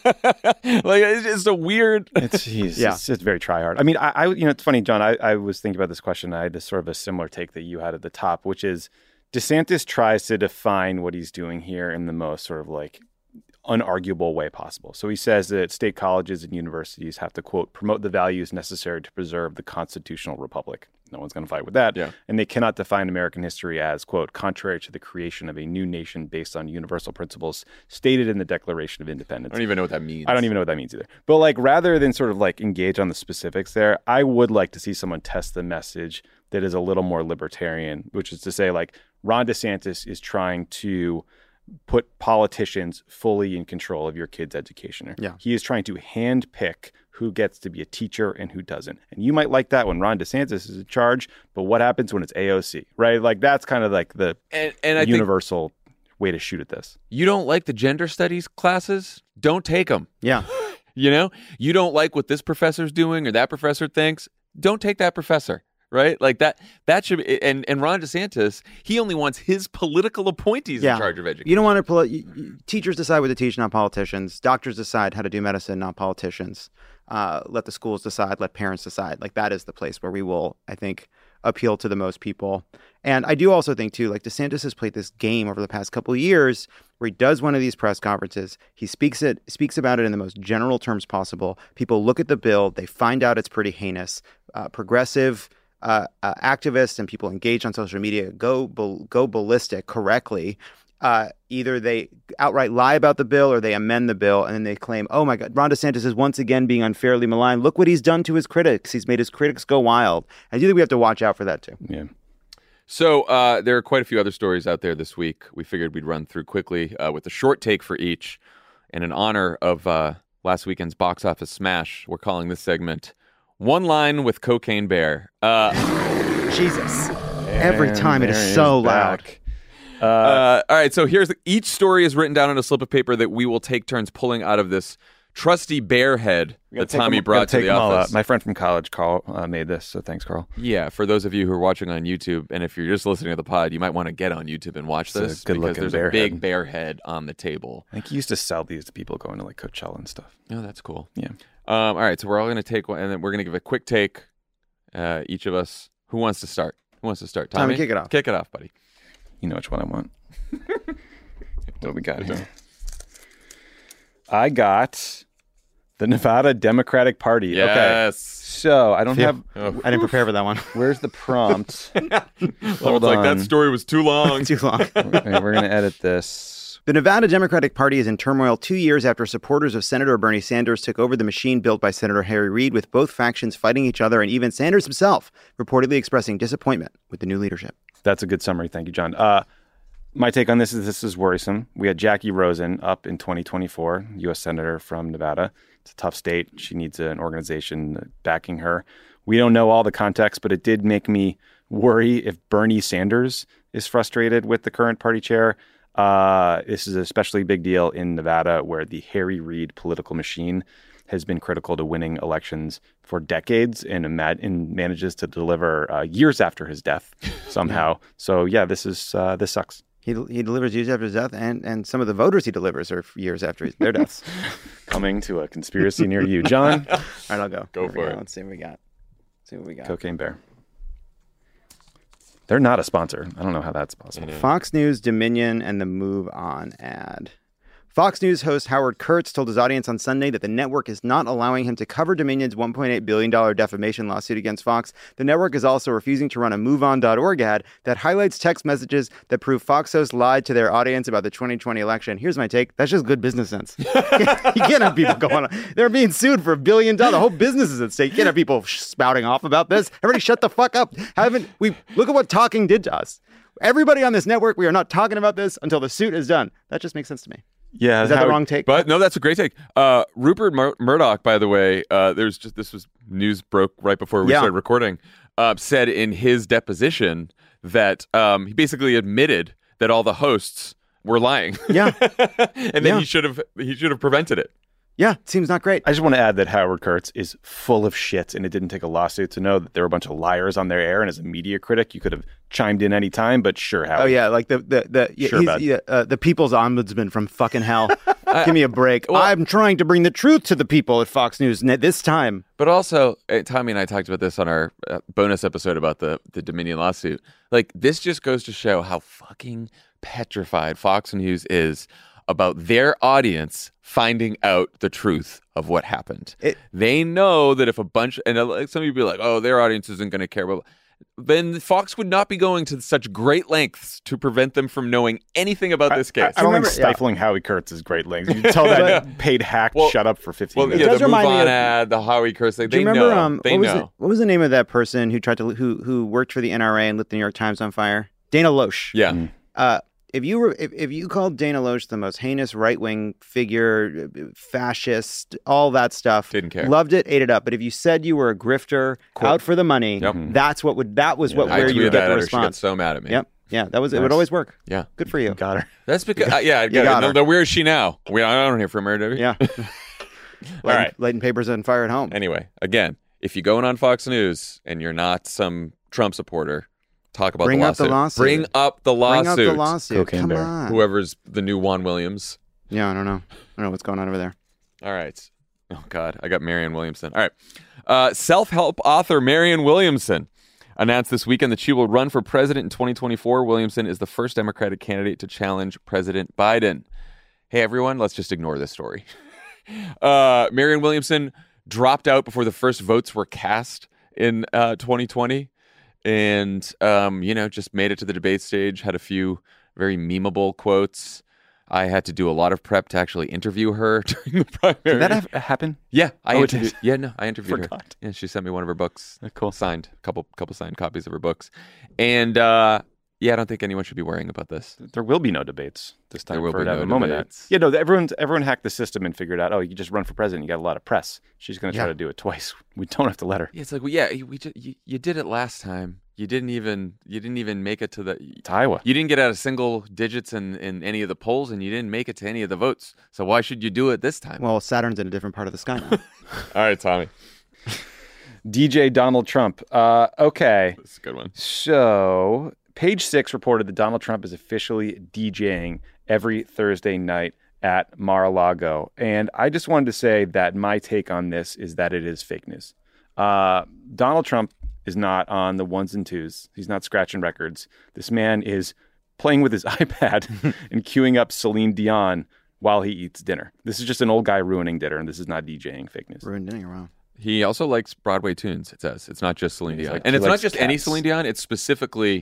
Speaker 2: Like, it's a weird...
Speaker 4: It's very try-hard. I mean, I it's funny, John, I was thinking about this question. I had this sort of a similar take that you had at the top, which is DeSantis tries to define what he's doing here in the most sort of like unarguable way possible. So he says that state colleges and universities have to, quote, promote the values necessary to preserve the constitutional republic. No one's going to fight with that.
Speaker 2: Yeah.
Speaker 4: And they cannot define American history as, quote, contrary to the creation of a new nation based on universal principles stated in the Declaration of Independence.
Speaker 2: I don't even know what that means.
Speaker 4: I don't even know what that means either. But like, rather than sort of like engage on the specifics there, I would like to see someone test the message that is a little more libertarian, which is to say, like, Ron DeSantis is trying to put politicians fully in control of your kid's education.
Speaker 3: Yeah.
Speaker 4: He is trying to handpick who gets to be a teacher and who doesn't. And you might like that when Ron DeSantis is in charge, but what happens when it's AOC, right? Like, that's kind of like the
Speaker 2: and I
Speaker 4: universal way to shoot at this.
Speaker 2: You don't like the gender studies classes? Don't take them.
Speaker 3: Yeah.
Speaker 2: You know? You don't like what this professor's doing or that professor thinks? Don't take that professor. Right? Like that should be, and Ron DeSantis, he only wants his political appointees in charge of education.
Speaker 3: You don't want to teachers decide what to teach, not politicians. Doctors decide how to do medicine, not politicians. Let the schools decide, let parents decide. Like, that is the place where we will, I think, appeal to the most people. And I do also think, too, like, DeSantis has played this game over the past couple of years where he does one of these press conferences. He speaks about it in the most general terms possible. People look at the bill. They find out it's pretty heinous. Progressive activists and people engaged on social media go ballistic correctly. Either they outright lie about the bill or they amend the bill, and then they claim, oh my God, Ron DeSantis is once again being unfairly maligned. Look what he's done to his critics. He's made his critics go wild. I do think we have to watch out for that too.
Speaker 4: Yeah.
Speaker 2: So there are quite a few other stories out there this week. We figured we'd run through quickly with a short take for each. And in honor of last weekend's box office smash, we're calling this segment One Line with Cocaine Bear.
Speaker 3: Jesus. Every time it is so loud.
Speaker 2: All right, so each story is written down on a slip of paper that we will take turns pulling out of this trusty bear head that Tommy brought to the office.
Speaker 4: My friend from college, Carl, made this, so thanks, Carl.
Speaker 2: Yeah, for those of you who are watching on YouTube, and if you're just listening to the pod, you might want to get on YouTube and watch this because there's a big bear head on the table.
Speaker 4: I think he used to sell these to people going to like Coachella and stuff.
Speaker 2: Oh, that's cool.
Speaker 4: Yeah.
Speaker 2: All right, so we're all going to take one, and then we're going to give a quick take, each of us. Who wants to start? Tommy,
Speaker 3: kick it off.
Speaker 2: Kick it off, buddy.
Speaker 4: You know which one I want. What we got here? I got the Nevada Democratic Party.
Speaker 2: Yes.
Speaker 4: Okay. So I don't have.
Speaker 3: I didn't prepare for that one.
Speaker 4: Where's the prompt?
Speaker 2: Hold on. Like that story was too long.
Speaker 3: Too long.
Speaker 4: Okay, we're going to edit this.
Speaker 3: The Nevada Democratic Party is in turmoil 2 years after supporters of Senator Bernie Sanders took over the machine built by Senator Harry Reid, with both factions fighting each other and even Sanders himself reportedly expressing disappointment with the new leadership.
Speaker 4: That's a good summary. Thank you, John. My take on this is worrisome. We had Jackie Rosen up in 2024, U.S. Senator from Nevada. It's a tough state. She needs an organization backing her. We don't know all the context, but it did make me worry if Bernie Sanders is frustrated with the current party chair. This is an especially big deal in Nevada, where the Harry Reid political machine has been critical to winning elections for decades and manages to deliver years after his death somehow. So yeah, this sucks.
Speaker 3: He delivers years after his death, and some of the voters he delivers are years after their deaths.
Speaker 4: Coming to a conspiracy near you, John.
Speaker 3: All right, I'll go.
Speaker 2: Go for it.
Speaker 3: Let's see what we got.
Speaker 4: Cocaine Bear. They're not a sponsor. I don't know how that's possible.
Speaker 3: Fox News, Dominion, and the Move On ad. Fox News host Howard Kurtz told his audience on Sunday that the network is not allowing him to cover Dominion's $1.8 billion defamation lawsuit against Fox. The network is also refusing to run a MoveOn.org ad that highlights text messages that prove Fox hosts lied to their audience about the 2020 election. Here's my take. That's just good business sense. You can't have people going on. They're being sued for $1 billion. The whole business is at stake. You can't have people spouting off about this. Everybody shut the fuck up. Look at what talking did to us. Everybody on this network, we are not talking about this until the suit is done. That just makes sense to me.
Speaker 4: Yeah,
Speaker 3: is that the wrong take?
Speaker 2: But no, that's a great take. Rupert Murdoch, by the way, this was news broke right before we started recording. Said in his deposition that he basically admitted that all the hosts were lying.
Speaker 3: Yeah,
Speaker 2: and then he should have prevented it.
Speaker 3: Yeah, it seems not great.
Speaker 4: I just want to add that Howard Kurtz is full of shit, and it didn't take a lawsuit to know that there were a bunch of liars on their air. And as a media critic, you could have chimed in any time. But sure, Howard.
Speaker 3: Oh yeah, like the people's ombudsman from fucking hell. Give me a break.
Speaker 2: Well,
Speaker 3: I'm trying to bring the truth to the people at Fox News this time.
Speaker 2: But also, Tommy and I talked about this on our bonus episode about the Dominion lawsuit. Like, this just goes to show how fucking petrified Fox News is about their audience finding out the truth of what happened. They know that if a bunch, and some people be like, oh, their audience isn't going to care, but then Fox would not be going to such great lengths to prevent them from knowing anything about this case.
Speaker 4: I don't think stifling Howie Kurtz is great lengths. You can tell that paid hack shut up for 15 minutes.
Speaker 2: Yeah, the Move On ad, the Howie Kurtz thing. They know. They know.
Speaker 3: What was the name of that person who tried to who worked for the NRA and lit the New York Times on fire? Dana Loesch.
Speaker 2: Yeah.
Speaker 3: If you called Dana Loesch the most heinous right-wing figure, fascist, all that stuff,
Speaker 2: didn't care,
Speaker 3: loved it, ate it up. But if you said you were a grifter, out for the money, that was where you would get the response.
Speaker 2: She got so mad at me.
Speaker 3: Yep. Yeah, that was it. Would always work.
Speaker 2: Yeah,
Speaker 3: good for you.
Speaker 4: Got her.
Speaker 2: That's because I got her. Where is she now? I don't hear from her, do we?
Speaker 3: Yeah.
Speaker 2: All right.
Speaker 3: Lighting papers on fire at home.
Speaker 2: Anyway, again, if you go on Fox News and you're not some Trump supporter, talk about
Speaker 3: Bring
Speaker 2: the
Speaker 3: up the lawsuit.
Speaker 2: Bring up the lawsuit.
Speaker 3: Bring up the lawsuit.
Speaker 4: Cocaine
Speaker 3: Come
Speaker 4: Bear.
Speaker 3: on.
Speaker 2: Whoever's the new Juan Williams.
Speaker 3: Yeah, I don't know. I don't know what's going on over there.
Speaker 2: All right. Oh, God. I got Marianne Williamson. All right. Self-help author Marianne Williamson announced this weekend that she will run for president in 2024. Williamson is the first Democratic candidate to challenge President Biden. Hey, everyone, let's just ignore this story. Marianne Williamson dropped out before the first votes were cast in 2020. And, just made it to the debate stage, had a few very memeable quotes. I had to do a lot of prep to actually interview her during the primary.
Speaker 4: Did that happen?
Speaker 2: Yeah. I interviewed
Speaker 4: Forgot.
Speaker 2: her. Yeah, she sent me one of her books.
Speaker 4: Cool.
Speaker 2: Signed. A couple signed copies of her books. And, I don't think anyone should be worrying about this.
Speaker 4: There will be no debates this time.
Speaker 2: There will be no debates.
Speaker 4: Yeah, no, everyone hacked the system and figured out, you just run for president, you got a lot of press. She's going to try to do it twice. We don't have to let her.
Speaker 2: Yeah, it's like, you did it last time. You didn't even make it to
Speaker 4: Iowa.
Speaker 2: You didn't get out of single digits in any of the polls, and you didn't make it to any of the votes. So why should you do it this time?
Speaker 3: Well, Saturn's in a different part of the sky now.
Speaker 2: All right, Tommy.
Speaker 4: DJ Donald Trump. Okay.
Speaker 2: That's a good one.
Speaker 4: So, Page Six reported that Donald Trump is officially DJing every Thursday night at Mar-a-Lago. And I just wanted to say that my take on this is that it is fake news. Donald Trump is not on the ones and twos. He's not scratching records. This man is playing with his iPad and queuing up Celine Dion while he eats dinner. This is just an old guy ruining dinner, and this is not DJing fake news.
Speaker 3: Ruined dinner, wow.
Speaker 2: He also likes Broadway tunes, it says. It's not just Celine Dion.
Speaker 4: And
Speaker 2: it's not just any Celine Dion. It's specifically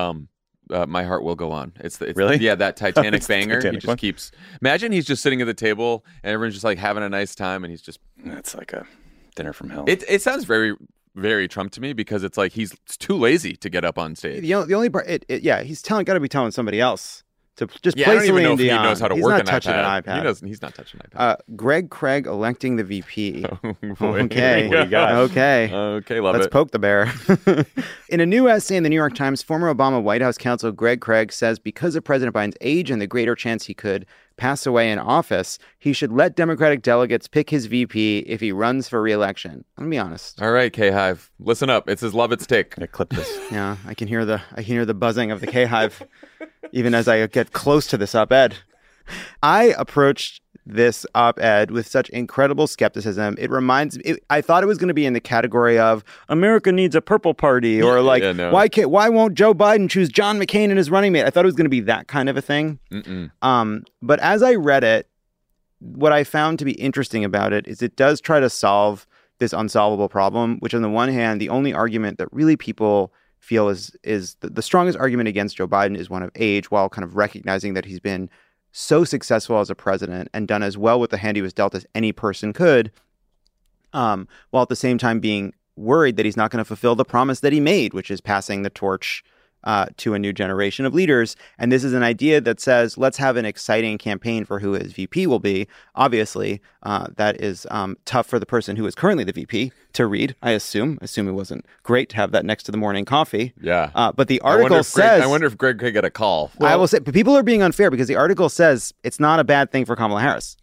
Speaker 2: My Heart Will Go On. It's
Speaker 4: really?
Speaker 2: Yeah, that Titanic banger.
Speaker 4: Titanic
Speaker 2: he just keeps... Imagine he's just sitting at the table, and everyone's just like having a nice time, and he's just...
Speaker 4: That's like a dinner from hell.
Speaker 2: It sounds very, very Trump to me, because it's like he's too lazy to get up on stage.
Speaker 3: The only part, he's got to be telling somebody else to just
Speaker 2: I
Speaker 3: play
Speaker 2: don't even
Speaker 3: Celine
Speaker 2: know if
Speaker 3: Dion.
Speaker 2: he knows how to
Speaker 3: He's
Speaker 2: work
Speaker 3: not
Speaker 2: an
Speaker 3: touching
Speaker 2: iPad.
Speaker 3: an iPad.
Speaker 2: He's not touching an iPad.
Speaker 3: Greg Craig electing the VP.
Speaker 2: Oh, boy.
Speaker 3: Okay.
Speaker 4: What do you got?
Speaker 3: Okay,
Speaker 2: love
Speaker 3: Let's
Speaker 2: it.
Speaker 3: poke the bear. In a new essay in the New York Times, former Obama White House counsel Greg Craig says because of President Biden's age and the greater chance he could pass away in office, he should let Democratic delegates pick his VP if he runs for re-election. I'm gonna be honest.
Speaker 2: All right, K-Hive. Listen up. It's his love it stick.
Speaker 4: Yeah, clip this.
Speaker 3: Yeah, I can hear the buzzing of the K-Hive even as I get close to this op-ed. I approached this op-ed with such incredible skepticism. I thought it was going to be in the category of America needs a purple party, or why won't Joe Biden choose John McCain and his running mate? I thought it was going to be that kind of a thing. But as I read it, what I found to be interesting about it is it does try to solve this unsolvable problem, which on the one hand, the only argument that really people feel is the strongest argument against Joe Biden is one of age, while kind of recognizing that he's been so successful as a president and done as well with the hand he was dealt as any person could, while at the same time being worried that he's not going to fulfill the promise that he made, which is passing the torch to a new generation of leaders. And this is an idea that says, let's have an exciting campaign for who his VP will be. Obviously, that is tough for the person who is currently the VP to read, I assume. It wasn't great to have that next to the morning coffee.
Speaker 2: Yeah.
Speaker 3: But the article says...
Speaker 2: I wonder if Greg could get a call.
Speaker 3: I will say, but people are being unfair because the article says it's not a bad thing for Kamala Harris.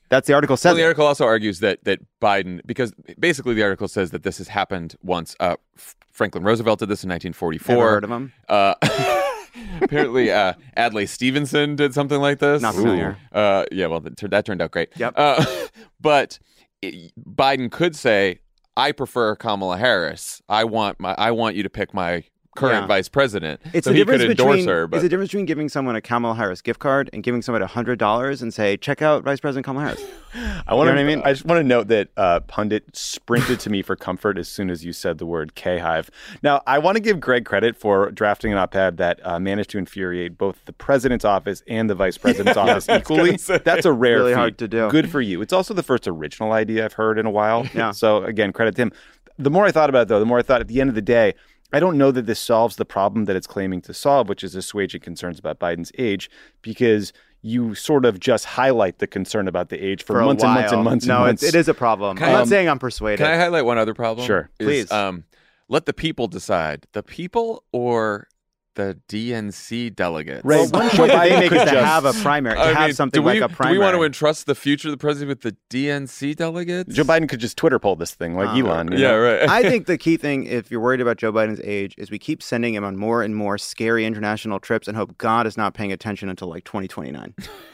Speaker 3: That's the article says.
Speaker 2: Well, the article also argues that Biden, because basically the article says that this has happened once. Franklin Roosevelt did this in 1944.
Speaker 3: Never heard of him.
Speaker 2: Apparently, Adlai Stevenson did something like this.
Speaker 3: Not familiar.
Speaker 2: Yeah, well, that turned out great.
Speaker 3: Yep.
Speaker 2: But Biden could say, "I prefer Kamala Harris. I want you to pick my current vice president." So he could endorse her. But
Speaker 3: it's a difference between giving someone a Kamala Harris gift card and giving someone $100 and say, "Check out Vice President Kamala Harris."
Speaker 4: I just want to note that Pundit sprinted to me for comfort as soon as you said the word K-Hive. Now, I want to give Greg credit for drafting an op-ed that managed to infuriate both the president's office and the vice president's office equally. That's a rare
Speaker 3: really
Speaker 4: feat.
Speaker 3: hard to do.
Speaker 4: Good for you. It's also the first original idea I've heard in a while.
Speaker 3: Yeah.
Speaker 4: So, again, credit to him. The more I thought about it, though, the more I thought at the end of the day, I don't know that this solves the problem that it's claiming to solve, which is assuaging concerns about Biden's age, because you sort of just highlight the concern about the age for months and months and months and months.
Speaker 3: No, it is a problem. I'm not saying I'm persuaded.
Speaker 2: Can I highlight one other problem?
Speaker 4: Sure.
Speaker 3: Please.
Speaker 2: Let the people decide. The people or the DNC delegates?
Speaker 3: Right. One choice they make is to have a primary, something like a primary.
Speaker 2: Do we want to entrust the future of the president with the DNC delegates?
Speaker 4: Joe Biden could just Twitter poll this thing like Elon. You know?
Speaker 2: Right.
Speaker 3: I think the key thing, if you're worried about Joe Biden's age, is we keep sending him on more and more scary international trips and hope God is not paying attention until like 2029.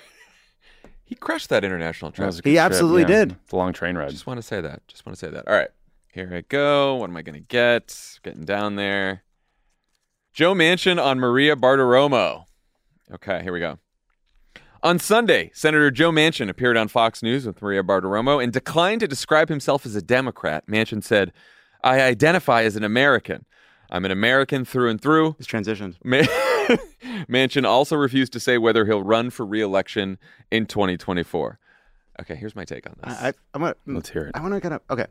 Speaker 2: He crushed that international trip.
Speaker 3: He absolutely did.
Speaker 4: It's a long train ride.
Speaker 2: Just want to say that. All right. Here I go. What am I going to get? Getting down there. Joe Manchin on Maria Bartiromo. Okay, here we go. On Sunday, Senator Joe Manchin appeared on Fox News with Maria Bartiromo and declined to describe himself as a Democrat. Manchin said, "I identify as an American. I'm an American through and through."
Speaker 3: He's transitioned.
Speaker 2: Manchin also refused to say whether he'll run for re-election in 2024. Okay, here's my take on this.
Speaker 4: Let's hear it.
Speaker 3: I want to kind of, okay.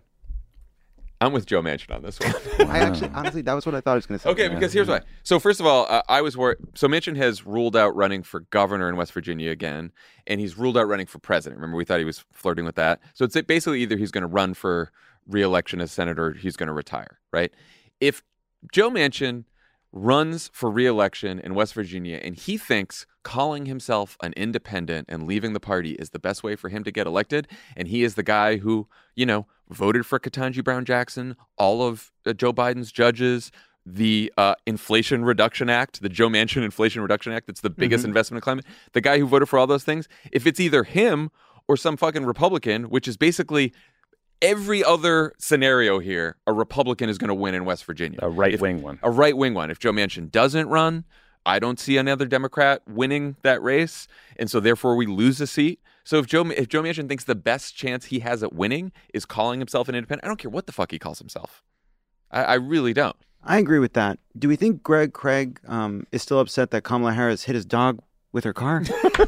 Speaker 2: I'm with Joe Manchin on this one.
Speaker 3: Honestly, that was what I thought I was going to say.
Speaker 2: Okay, because here's why. So first of all, I was worried. So Manchin has ruled out running for governor in West Virginia again, and he's ruled out running for president. Remember, we thought he was flirting with that. So it's basically either he's going to run for re-election as senator, or he's going to retire, right? If Joe Manchin runs for re-election in West Virginia and he thinks calling himself an independent and leaving the party is the best way for him to get elected, and he is the guy who, voted for Ketanji Brown Jackson, all of Joe Biden's judges, the Inflation Reduction Act, the Joe Manchin Inflation Reduction Act, that's the biggest investment in climate, the guy who voted for all those things, if it's either him or some fucking Republican, which is basically every other scenario here, a Republican is going to win in West Virginia.
Speaker 4: A right-wing one.
Speaker 2: A right-wing one. If Joe Manchin doesn't run, I don't see another Democrat winning that race, and so therefore we lose a seat. So if Joe Manchin thinks the best chance he has at winning is calling himself an independent, I don't care what the fuck he calls himself. I really don't.
Speaker 3: I agree with that. Do we think Greg Craig is still upset that Kamala Harris hit his dog with her car?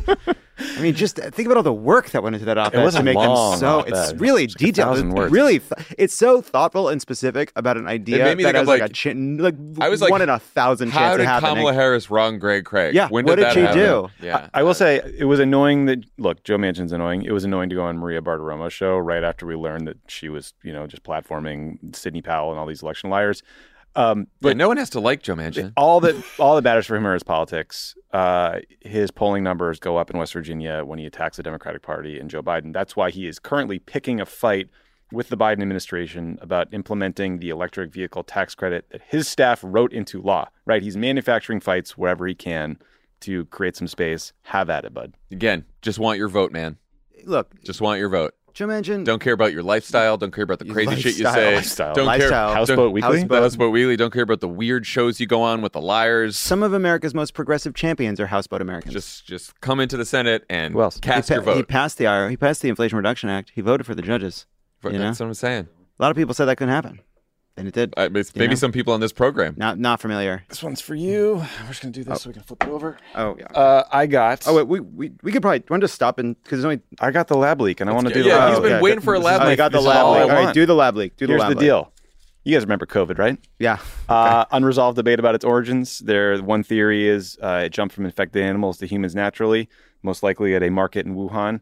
Speaker 3: I mean, just think about all the work that went into that op-ed to make them so. It's really detailed. It's so thoughtful and specific about an idea.
Speaker 2: It made me
Speaker 3: that
Speaker 2: think
Speaker 3: has
Speaker 2: I was like,
Speaker 3: 1 in 1,000 chance
Speaker 2: how
Speaker 3: of
Speaker 2: did
Speaker 3: happening.
Speaker 2: Kamala Harris wrong Greg Craig?
Speaker 3: Yeah,
Speaker 2: when
Speaker 3: what did
Speaker 2: that
Speaker 3: she
Speaker 2: happen?
Speaker 3: do?
Speaker 2: Yeah,
Speaker 4: I will say it was annoying that, look, Joe Manchin's annoying. It was annoying to go on Maria Bartiromo's show right after we learned that she was, just platforming Sidney Powell and all these election liars.
Speaker 2: But no one has to like Joe Manchin.
Speaker 4: All that matters for him are his politics. His polling numbers go up in West Virginia when he attacks the Democratic Party and Joe Biden. That's why he is currently picking a fight with the Biden administration about implementing the electric vehicle tax credit that his staff wrote into law. Right? He's manufacturing fights wherever he can to create some space. Have at it, bud.
Speaker 2: Again, just want your vote, man.
Speaker 3: Look,
Speaker 2: just want your vote.
Speaker 3: Joe Manchin.
Speaker 2: Don't care about your lifestyle. Don't care about the crazy shit you say. Don't care.
Speaker 4: Houseboat Weekly.
Speaker 2: Houseboat Weekly. Don't care about the weird shows you go on with the liars.
Speaker 3: Some of America's most progressive champions are houseboat Americans.
Speaker 2: Just come into the Senate and cast your vote.
Speaker 3: He passed the IRA. He passed the Inflation Reduction Act. He voted for the judges.
Speaker 2: That's what I'm saying.
Speaker 3: A lot of people said that couldn't happen. And it did.
Speaker 2: Maybe some people on this program.
Speaker 3: Not familiar.
Speaker 4: This one's for you. We're just going to do this so we can flip it over.
Speaker 3: Oh, yeah.
Speaker 4: I got...
Speaker 3: Oh, wait, we could probably... Want to just stop and... Because only...
Speaker 4: I got the lab leak and I want to do the
Speaker 2: lab
Speaker 4: leak.
Speaker 2: He's been waiting for a lab leak.
Speaker 3: I got the lab leak. All right, do the lab leak.
Speaker 4: Here's the deal. You guys remember COVID, right?
Speaker 3: Yeah.
Speaker 4: Unresolved debate about its origins. One theory is it jumped from infected animals to humans naturally, most likely at a market in Wuhan.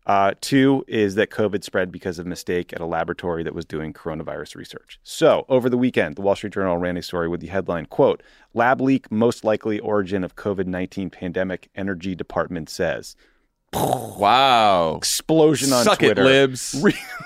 Speaker 4: 2 is that COVID spread because of a mistake at a laboratory that was doing coronavirus research. So over the weekend, the Wall Street Journal ran a story with the headline, quote, "Lab leak, most likely origin of COVID-19 pandemic, Energy Department says."
Speaker 2: Wow.
Speaker 4: Explosion on
Speaker 2: Suck
Speaker 4: Twitter.
Speaker 2: it, libs.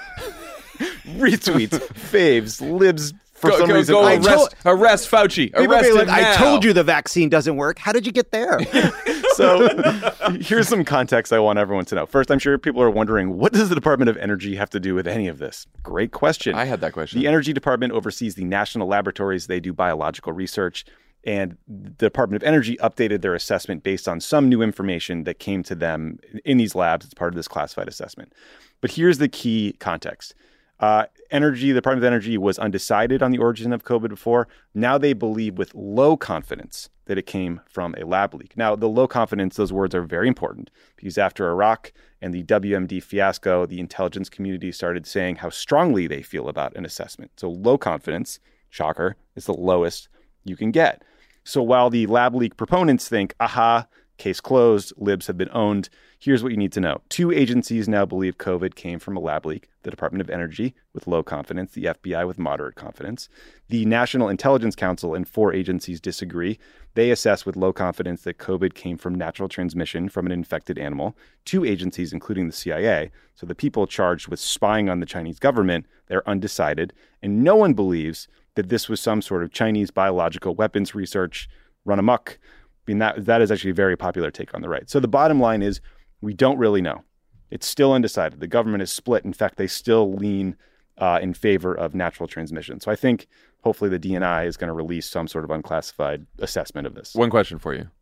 Speaker 4: Retweets, faves, libs. For some reason,
Speaker 2: arrest Fauci.
Speaker 3: People
Speaker 2: Arrest
Speaker 3: be
Speaker 2: him
Speaker 3: like,
Speaker 2: now.
Speaker 3: I told you the vaccine doesn't work. How did you get there?
Speaker 4: So here's some context I want everyone to know. First, I'm sure people are wondering, what does the Department of Energy have to do with any of this? Great question.
Speaker 2: I had that question.
Speaker 4: The Energy Department oversees the national laboratories. They do biological research. And the Department of Energy updated their assessment based on some new information that came to them in these labs as part of this classified assessment. But here's the key context. The Department of Energy was undecided on the origin of COVID before. Now they believe with low confidence that it came from a lab leak. Now, the low confidence, those words are very important because after Iraq and the WMD fiasco, the intelligence community started saying how strongly they feel about an assessment. So low confidence, shocker, is the lowest you can get. So while the lab leak proponents think, aha, case closed, libs have been owned, here's what you need to know. 2 agencies now believe COVID came from a lab leak. The Department of Energy with low confidence, the FBI with moderate confidence. The National Intelligence Council and 4 agencies disagree. They assess with low confidence that COVID came from natural transmission from an infected animal. 2 agencies, including the CIA, so the people charged with spying on the Chinese government, they're undecided. And no one believes that this was some sort of Chinese biological weapons research run amok. I mean, that is actually a very popular take on the right. So the bottom line is we don't really know. It's still undecided. The government is split. In fact, they still lean in favor of natural transmission. So I think hopefully the DNI is going to release some sort of unclassified assessment of this.
Speaker 2: One question for you.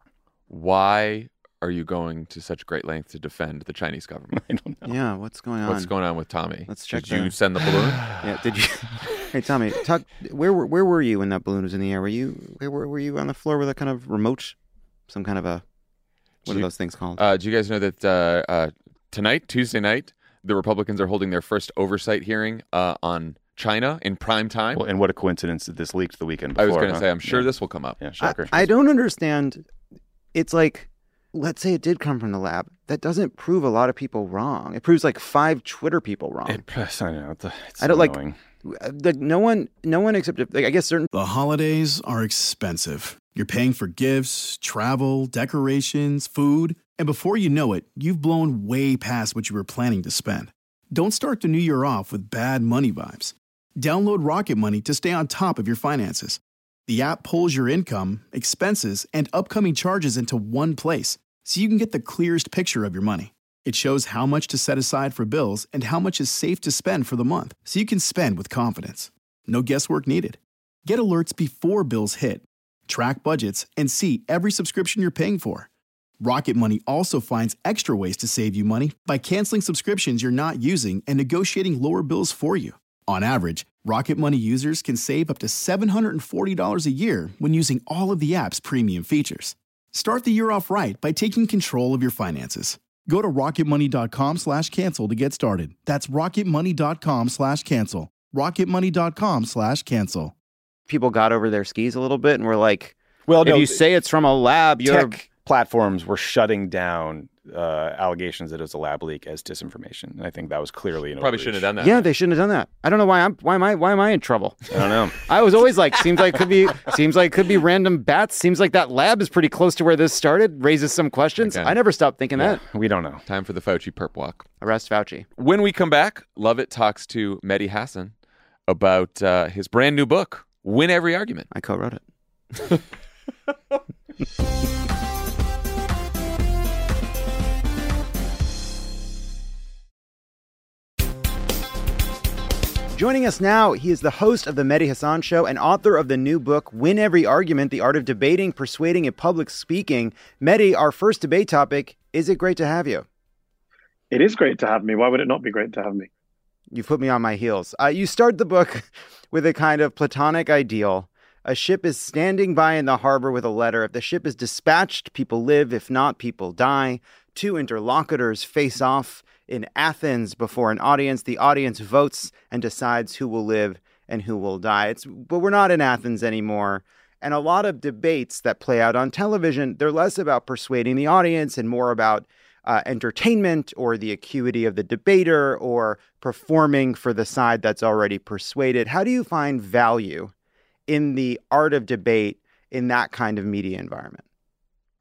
Speaker 2: Why are you going to such great length to defend the Chinese government?
Speaker 4: I don't know.
Speaker 3: Yeah, what's going on?
Speaker 2: What's going on with Tommy?
Speaker 3: Let's check.
Speaker 2: Did you send the balloon?
Speaker 3: Yeah, did you? Hey, Tommy, where were you when that balloon was in the air? Were you on the floor with a kind of remote, some kind of a, what are those things called?
Speaker 2: Do you guys know that tonight, Tuesday night, the Republicans are holding their first oversight hearing on China in prime time?
Speaker 4: Well, and what a coincidence that this leaked the weekend before.
Speaker 2: I was going to say, I'm sure this will come up.
Speaker 4: Yeah, shocker.
Speaker 3: I don't understand. It's like, let's say it did come from the lab. That doesn't prove a lot of people wrong. It proves like 5 Twitter people wrong.
Speaker 4: I know. It's
Speaker 3: I don't
Speaker 4: annoying.
Speaker 3: like no one except, like, I guess certain.
Speaker 1: The holidays are expensive. You're paying for gifts, travel, decorations, food, and before you know it, you've blown way past what you were planning to spend. Don't start the new year off with bad money vibes. Download Rocket Money to stay on top of your finances. The app pulls your income, expenses, and upcoming charges into one place, so you can get the clearest picture of your money. It shows how much to set aside for bills and how much is safe to spend for the month, so you can spend with confidence. No guesswork needed. Get alerts before bills hit. Track budgets and see every subscription you're paying for. Rocket Money also finds extra ways to save you money by canceling subscriptions you're not using and negotiating lower bills for you. On average, Rocket Money users can save up to $740 a year when using all of the app's premium features. Start the year off right by taking control of your finances. Go to rocketmoney.com/cancel to get started. That's rocketmoney.com/cancel. rocketmoney.com/cancel.
Speaker 3: People got over their skis a little bit and were like,
Speaker 4: well,
Speaker 3: if you say it's from a lab,
Speaker 4: tech platforms were shutting down allegations that it was a lab leak as disinformation. And I think that was clearly an
Speaker 2: Probably
Speaker 4: overreach.
Speaker 2: shouldn't have done that.
Speaker 3: Yeah, they shouldn't have done that. I don't know why am I in trouble?
Speaker 4: I don't know.
Speaker 3: I was always like, seems like it could be random bats. Seems like that lab is pretty close to where this started. Raises some questions.
Speaker 2: Okay.
Speaker 3: I never stopped thinking that.
Speaker 4: We don't know.
Speaker 2: Time for the Fauci perp walk.
Speaker 3: Arrest Fauci.
Speaker 2: When we come back, Lovett talks to Mehdi Hassan about his brand new book, Win Every Argument.
Speaker 3: I co-wrote it. Joining us now, he is the host of the Mehdi Hassan Show and author of the new book, Win Every Argument, The Art of Debating, Persuading, and Public Speaking. Mehdi, our first debate topic, is it great to have you?
Speaker 10: It is great to have me. Why would it not be great to have me?
Speaker 3: You've put me on my heels. You start the book with a kind of platonic ideal. A ship is standing by in the harbor with a letter. If the ship is dispatched, people live. If not, people die. 2 interlocutors face off in Athens before an audience. The audience votes and decides who will live and who will die. But we're not in Athens anymore. And a lot of debates that play out on television, they're less about persuading the audience and more about entertainment or the acuity of the debater or performing for the side that's already persuaded. How do you find value in the art of debate in that kind of media environment?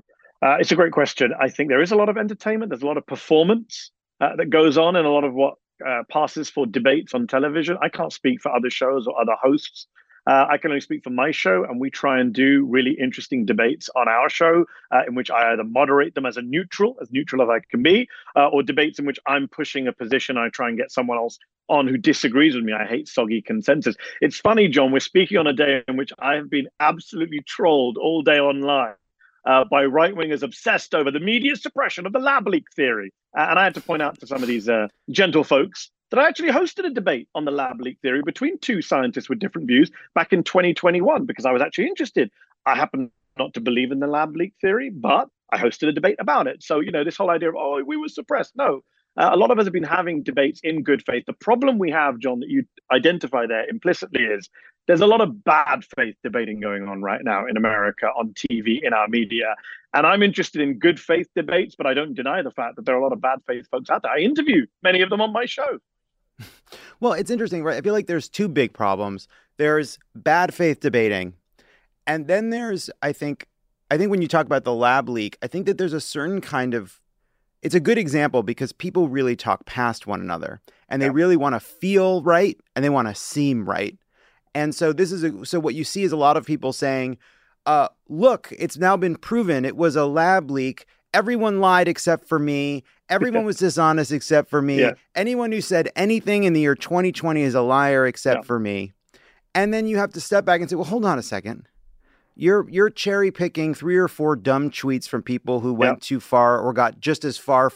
Speaker 10: It's a great question. I think there is a lot of entertainment. There's a lot of performance that goes on, and a lot of what passes for debates on television. I can't speak for other shows or other hosts. I can only speak for my show, and we try and do really interesting debates on our show in which I either moderate them as neutral as I can be, or debates in which I'm pushing a position. I try and get someone else on who disagrees with me. I hate soggy consensus. It's funny, John, we're speaking on a day in which I have been absolutely trolled all day online by right-wingers obsessed over the media suppression of the lab leak theory. And I had to point out to some of these gentle folks that I actually hosted a debate on the lab leak theory between two scientists with different views back in 2021, because I was actually interested. I happen not to believe in the lab leak theory, but I hosted a debate about it. So, this whole idea of, we were suppressed. No, a lot of us have been having debates in good faith. The problem we have, John, that you identify there implicitly is there's a lot of bad faith debating going on right now in America, on TV, in our media. And I'm interested in good faith debates, but I don't deny the fact that there are a lot of bad faith folks out there. I interview many of them on my show.
Speaker 3: Well, it's interesting, right? I feel like there's two big problems. There's bad faith debating. And then there's, I think when you talk about the lab leak, I think that there's a certain kind of, it's a good example because people really talk past one another and they really want to feel right and they want to seem right. And so so what you see is a lot of people saying, look, it's now been proven it was a lab leak. Everyone lied except for me. Everyone was dishonest except for me. Yeah. Anyone who said anything in the year 2020 is a liar except for me. And then you have to step back and say, well, hold on a second. You're cherry picking 3 or 4 dumb tweets from people who went too far or got just as far,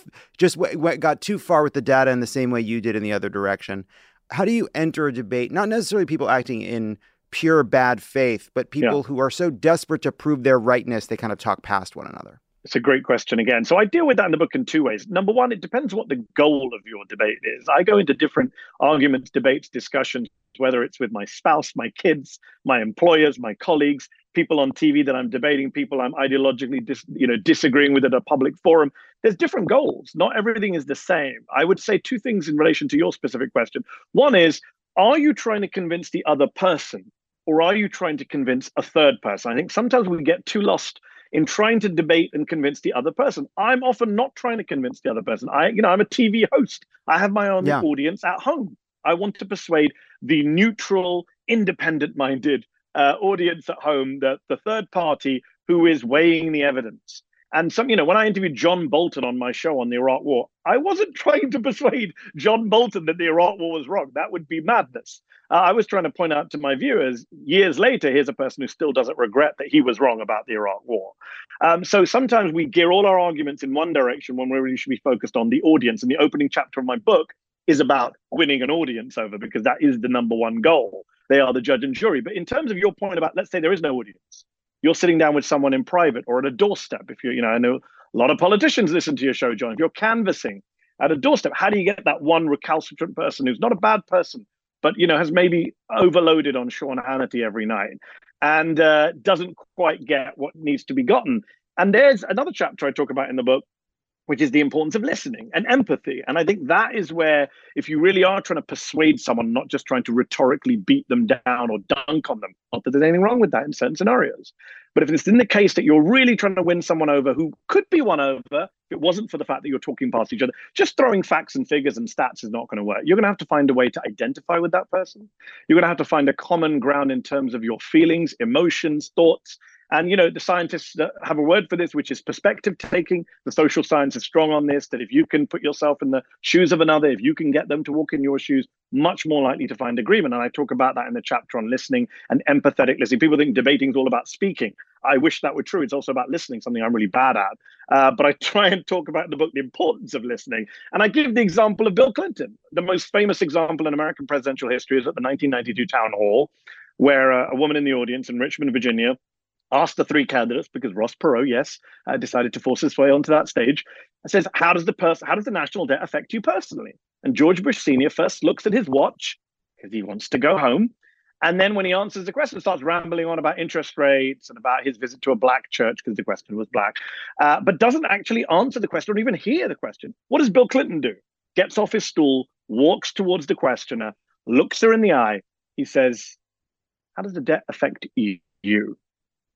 Speaker 3: got too far with the data in the same way you did in the other direction. How do you enter a debate? Not necessarily people acting in pure bad faith, but people who are so desperate to prove their rightness, they kind of talk past one another.
Speaker 10: It's a great question again. So I deal with that in the book in 2 ways. Number one, it depends what the goal of your debate is. I go into different arguments, debates, discussions, whether it's with my spouse, my kids, my employers, my colleagues, people on TV that I'm debating, people I'm ideologically disagreeing with at a public forum. There's different goals. Not everything is the same. I would say 2 things in relation to your specific question. One is, are you trying to convince the other person, or are you trying to convince a third person? I think sometimes we get too lost in trying to debate and convince the other person. I'm often not trying to convince the other person. I'm a TV host. I have my own audience at home. I want to persuade the neutral, independent-minded audience at home, the third party who is weighing the evidence. And when I interviewed John Bolton on my show on the Iraq War, I wasn't trying to persuade John Bolton that the Iraq War was wrong. That would be madness. I was trying to point out to my viewers, years later, here's a person who still doesn't regret that he was wrong about the Iraq War. So sometimes we gear all our arguments in one direction when we really should be focused on the audience. And the opening chapter of my book is about winning an audience over, because that is the number one goal. They are the judge and jury. But in terms of your point about, let's say there is no audience, you're sitting down with someone in private or at a doorstep. If I know a lot of politicians listen to your show, John. If you're canvassing at a doorstep, how do you get that one recalcitrant person who's not a bad person, but has maybe overloaded on Sean Hannity every night and doesn't quite get what needs to be gotten? And there's another chapter I talk about in the book, which is the importance of listening and empathy. And I think that is where, if you really are trying to persuade someone, not just trying to rhetorically beat them down or dunk on them, not that there's anything wrong with that in certain scenarios, but if it's in the case that you're really trying to win someone over who could be won over, if it wasn't for the fact that you're talking past each other, just throwing facts and figures and stats is not going to work. You're going to have to find a way to identify with that person. You're going to have to find a common ground in terms of your feelings, emotions, thoughts. And, the scientists have a word for this, which is perspective taking. The social science is strong on this, that if you can put yourself in the shoes of another, if you can get them to walk in your shoes, much more likely to find agreement. And I talk about that in the chapter on listening and empathetic listening. People think debating is all about speaking. I wish that were true. It's also about listening, something I'm really bad at. But I try and talk about in the book the importance of listening. And I give the example of Bill Clinton. The most famous example in American presidential history is at the 1992 town hall, where a woman in the audience in Richmond, Virginia, asked the 3 candidates, because Ross Perot, decided to force his way onto that stage, and says, how does the national debt affect you personally? And George Bush Sr. first looks at his watch, because he wants to go home. And then when he answers the question, starts rambling on about interest rates and about his visit to a black church, because the question was black, but doesn't actually answer the question or even hear the question. What does Bill Clinton do? Gets off his stool, walks towards the questioner, looks her in the eye. He says, how does the debt affect you?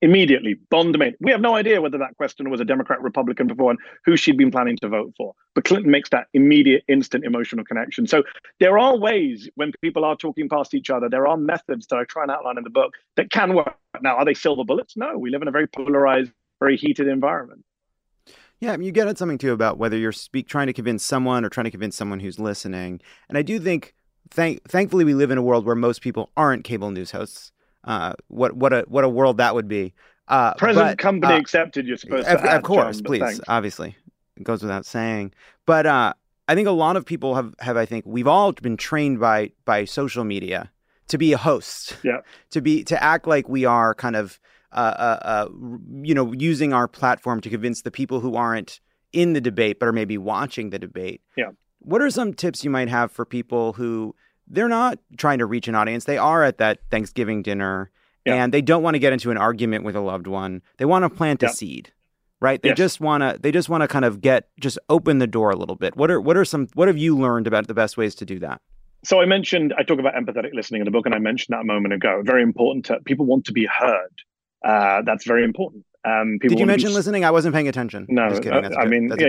Speaker 10: Immediately, bond debate. We have no idea whether that questioner was a Democrat, Republican before, and who she'd been planning to vote for. But Clinton makes that immediate, instant emotional connection. So there are ways when people are talking past each other, there are methods that I try and outline in the book that can work. Now, are they silver bullets? No, we live in a very polarized, very heated environment.
Speaker 3: Yeah, I mean, you get at something too about whether you're trying to convince someone or trying to convince someone who's listening. And I do think, thankfully, we live in a world where most people aren't cable news hosts. What a world that would be.
Speaker 10: Present company accepted. You're supposed to.
Speaker 3: Of course,
Speaker 10: John,
Speaker 3: please.
Speaker 10: Thanks.
Speaker 3: Obviously, it goes without saying. But I think a lot of people have. I think we've all been trained by social media to be a host.
Speaker 10: Yeah.
Speaker 3: To act like we are kind of using our platform to convince the people who aren't in the debate but are maybe watching the debate.
Speaker 10: Yeah.
Speaker 3: What are some tips you might have for people who they're not trying to reach an audience? They are at that Thanksgiving dinner and they don't want to get into an argument with a loved one. They want to plant a seed, right? They just want to kind of open the door a little bit. What have you learned about the best ways to do that?
Speaker 10: So I talk about empathetic listening in the book, and I mentioned that a moment ago. Very important. People want to be heard. That's very important.
Speaker 3: Did you mention listening? I wasn't paying attention.
Speaker 10: No,
Speaker 3: just kidding. That's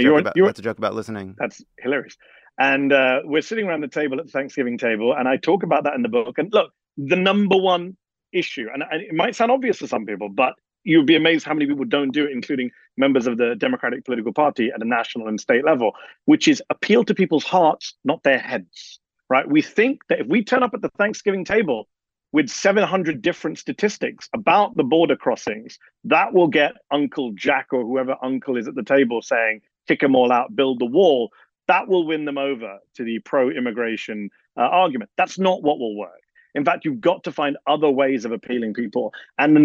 Speaker 3: a joke about listening.
Speaker 10: That's hilarious. And we're sitting around the table at the Thanksgiving table, and I talk about that in the book. And look, the number one issue, and it might sound obvious to some people, but you'd be amazed how many people don't do it, including members of the Democratic political party at a national and state level, which is appeal to people's hearts, not their heads, right? We think that if we turn up at the Thanksgiving table with 700 different statistics about the border crossings, that will get Uncle Jack or whoever uncle is at the table saying, kick them all out, build the wall. That will win them over to the pro-immigration argument. That's not what will work. In fact, you've got to find other ways of appealing people. And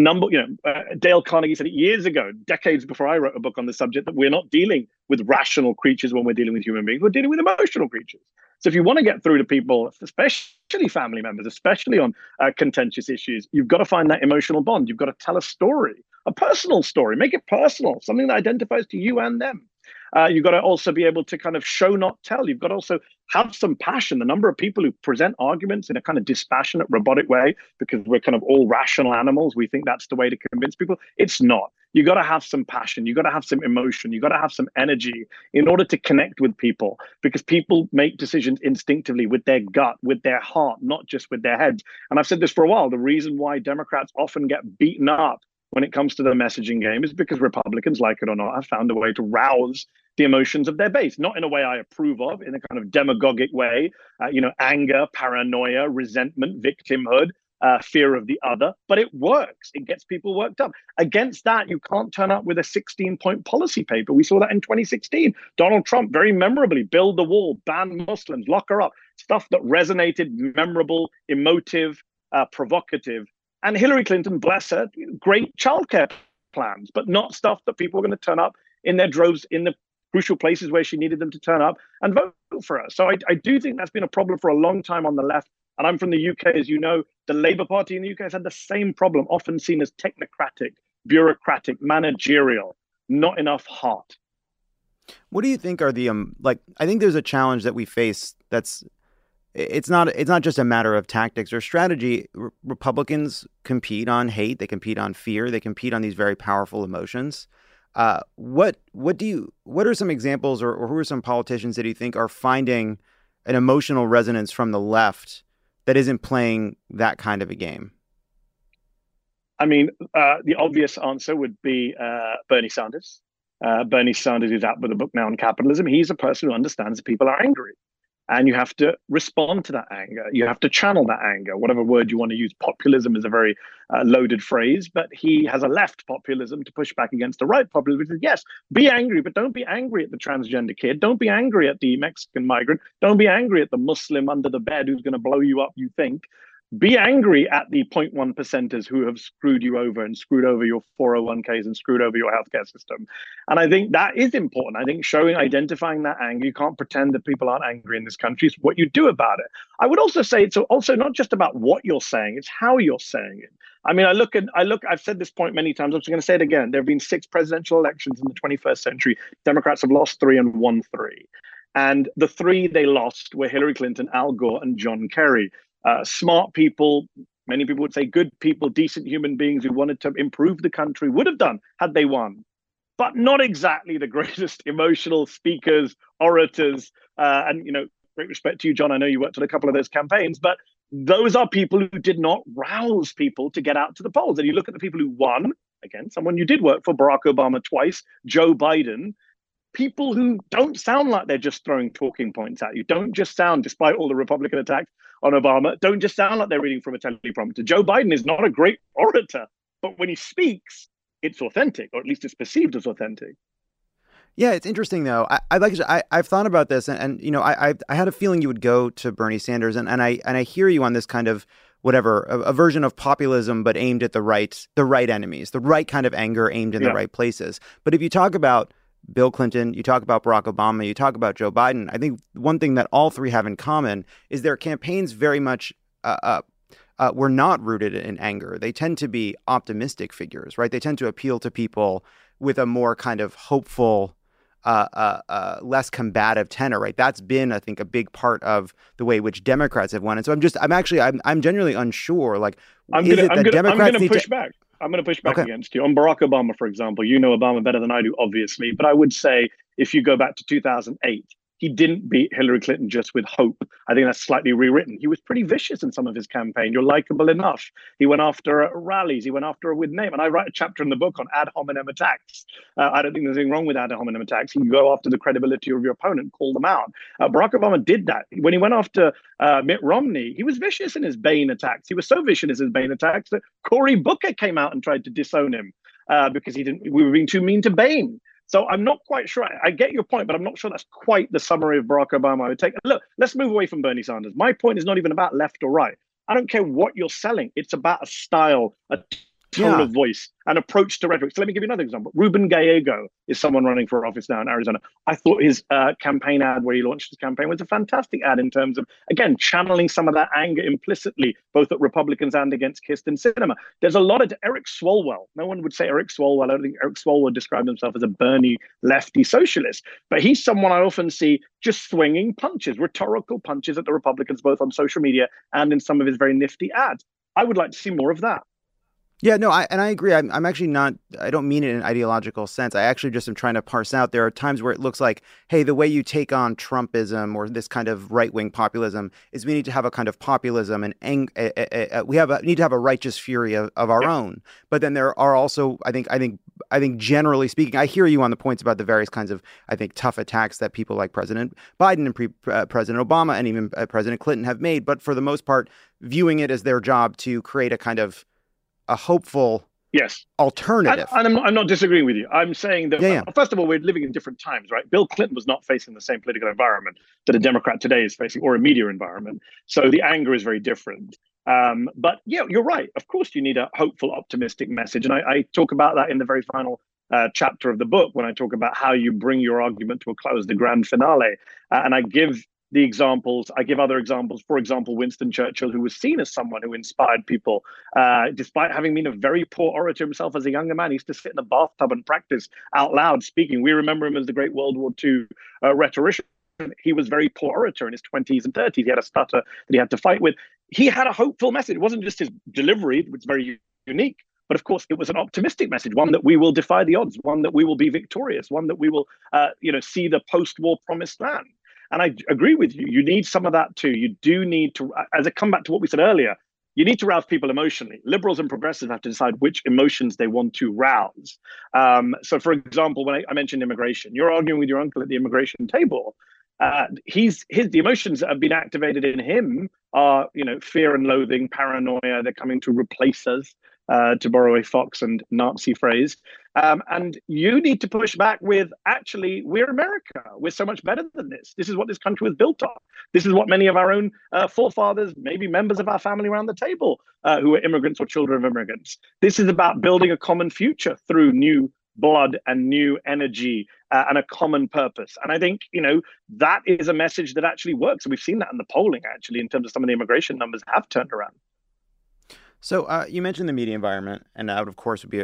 Speaker 10: Dale Carnegie said it years ago, decades before I wrote a book on this subject, that we're not dealing with rational creatures when we're dealing with human beings. We're dealing with emotional creatures. So if you want to get through to people, especially family members, especially on contentious issues, you've got to find that emotional bond. You've got to tell a story, a personal story, make it personal, something that identifies to you and them. You've got to also be able to kind of show, not tell. You've got to also have some passion. The number of people who present arguments in a kind of dispassionate, robotic way, because we're kind of all rational animals, we think that's the way to convince people. It's not. You've got to have some passion. You've got to have some emotion. You've got to have some energy in order to connect with people, because people make decisions instinctively with their gut, with their heart, not just with their heads. And I've said this for a while. The reason why Democrats often get beaten up when it comes to the messaging game is because Republicans, like it or not, have found a way to rouse the emotions of their base, not in a way I approve of, in a kind of demagogic way, anger, paranoia, resentment, victimhood, fear of the other, but it works. It gets people worked up. Against that, you can't turn up with a 16-point policy paper. We saw that in 2016. Donald Trump very memorably build the wall, ban Muslims, lock her up, stuff that resonated, memorable, emotive, provocative. And Hillary Clinton, bless her, great childcare plans, but not stuff that people are going to turn up in their droves in the crucial places where she needed them to turn up and vote for her. So I do think that's been a problem for a long time on the left. And I'm from the UK, as you know. The Labour Party in the UK has had the same problem, often seen as technocratic, bureaucratic, managerial, not enough heart.
Speaker 3: What do you think are the I think there's a challenge that we face that's it's not just a matter of tactics or strategy. Republicans compete on hate, they compete on fear, they compete on these very powerful emotions. What are some examples or who are some politicians that you think are finding an emotional resonance from the left that isn't playing that kind of a game?
Speaker 10: I mean, the obvious answer would be Bernie Sanders. Bernie Sanders is out with a book now on capitalism. He's a person who understands that people are angry. And you have to respond to that anger. You have to channel that anger, whatever word you want to use. Populism is a very loaded phrase, but he has a left populism to push back against the right populism, which is, yes, be angry, but don't be angry at the transgender kid. Don't be angry at the Mexican migrant. Don't be angry at the Muslim under the bed who's going to blow you up, you think. Be angry at the 0.1 percenters who have screwed you over and screwed over your 401ks and screwed over your healthcare system. And I think that is important. I think identifying that anger, you can't pretend that people aren't angry in this country. It's what you do about it. I would also say it's also not just about what you're saying, it's how you're saying it. I mean, I've said this point many times. I'm just going to say it again. There have been 6 presidential elections in the 21st century. Democrats have lost 3 and won 3. And the 3 they lost were Hillary Clinton, Al Gore, and John Kerry. Smart people, many people would say good people, decent human beings who wanted to improve the country would have done had they won. But not exactly the greatest emotional speakers, orators, and, great respect to you, John. I know you worked on a couple of those campaigns, but those are people who did not rouse people to get out to the polls. And you look at the people who won, again, someone you did work for, Barack Obama twice, Joe Biden, people who don't sound like they're just throwing talking points at you, don't just sound, despite all the Republican attacks on Obama, don't just sound like they're reading from a teleprompter. Joe Biden is not a great orator, but when he speaks, it's authentic, or at least it's perceived as authentic.
Speaker 3: Yeah, it's interesting though. I've thought about this, and I had a feeling you would go to Bernie Sanders, and I hear you on this kind of whatever a version of populism, but aimed at the right enemies, the right kind of anger aimed in the right places. But if you talk about Bill Clinton, you talk about Barack Obama, you talk about Joe Biden, I think one thing that all three have in common is their campaigns very much were not rooted in anger. They tend to be optimistic figures, right? They tend to appeal to people with a more kind of hopeful, less combative tenor, right? That's been, I think, a big part of the way which Democrats have won. And so I'm genuinely unsure. Like, I'm going to
Speaker 10: push back. I'm going to push back against you. On Barack Obama, for example, you know Obama better than I do, obviously. But I would say if you go back to 2008, he didn't beat Hillary Clinton just with hope. I think that's slightly rewritten. He was pretty vicious in some of his campaign. You're likable enough. He went after rallies. He went after her with name. And I write a chapter in the book on ad hominem attacks. I don't think there's anything wrong with ad hominem attacks. You can go after the credibility of your opponent, call them out. Barack Obama did that. When he went after Mitt Romney, he was vicious in his Bain attacks. He was so vicious in his Bain attacks that Cory Booker came out and tried to disown him because we were being too mean to Bain. So I'm not quite sure. I get your point, but I'm not sure that's quite the summary of Barack Obama I would take. Look, let's move away from Bernie Sanders. My point is not even about left or right. I don't care what you're selling. It's about a style, a tone of voice, an approach to rhetoric. So let me give you another example. Ruben Gallego is someone running for office now in Arizona. I thought his campaign ad where he launched his campaign was a fantastic ad in terms of, again, channeling some of that anger implicitly, both at Republicans and against Kyrsten Sinema. There's a lot of Eric Swalwell. No one would say Eric Swalwell. I don't think Eric Swalwell described himself as a Bernie lefty socialist, but he's someone I often see just swinging punches, rhetorical punches at the Republicans, both on social media and in some of his very nifty ads. I would like to see more of that.
Speaker 3: Yeah, no, I agree. I'm actually not, I don't mean it in an ideological sense. I actually just am trying to parse out. There are times where it looks like, hey, the way you take on Trumpism or this kind of right-wing populism is we need to have a kind of populism and we need to have a righteous fury of our own. But then there are also, I think generally speaking, I hear you on the points about the various kinds of, I think, tough attacks that people like President Biden and President Obama and even President Clinton have made. But for the most part, viewing it as their job to create a kind of a hopeful alternative.
Speaker 10: And I'm not disagreeing with you. I'm saying that, first of all, we're living in different times, right? Bill Clinton was not facing the same political environment that a Democrat today is facing, or a media environment. So the anger is very different. But yeah, you're right. Of course, you need a hopeful, optimistic message. And I talk about that in the very final chapter of the book when I talk about how you bring your argument to a close, the grand finale. And I give the examples. I give other examples. For example, Winston Churchill, who was seen as someone who inspired people, despite having been a very poor orator himself as a younger man. He used to sit in a bathtub and practice out loud speaking. We remember him as the great World War II rhetorician. He was a very poor orator in his 20s and 30s. He had a stutter that he had to fight with. He had a hopeful message. It wasn't just his delivery, which was very unique, but of course, it was an optimistic message, one that we will defy the odds, one that we will be victorious, one that we will see the post-war promised land. And I agree with you. You need some of that too. You do need to, as I come back to what we said earlier, you need to rouse people emotionally. Liberals and progressives have to decide which emotions they want to rouse. So, for example, when I mentioned immigration, you're arguing with your uncle at the immigration table. The emotions that have been activated in him are, fear and loathing, paranoia. They're coming to replace us, to borrow a Fox and Nazi phrase. And you need to push back with, actually, we're America. We're so much better than this. This is what this country was built on. This is what many of our own forefathers, maybe members of our family around the table who are immigrants or children of immigrants. This is about building a common future through new blood and new energy and a common purpose. And I think, that is a message that actually works. And we've seen that in the polling, actually, in terms of some of the immigration numbers have turned around.
Speaker 3: So you mentioned the media environment, and that, of course, would be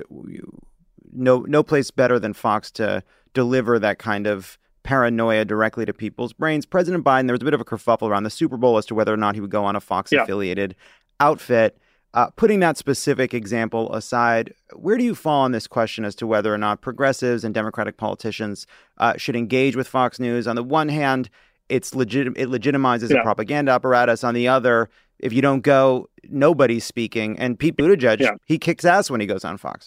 Speaker 3: no place better than Fox to deliver that kind of paranoia directly to people's brains. President Biden, there was a bit of a kerfuffle around the Super Bowl as to whether or not he would go on a Fox-affiliated outfit. Putting that specific example aside, where do you fall on this question as to whether or not progressives and Democratic politicians should engage with Fox News? On the one hand, it legitimizes a propaganda apparatus. On the other, if you don't go, nobody's speaking. And Pete Buttigieg, he kicks ass when he goes on Fox.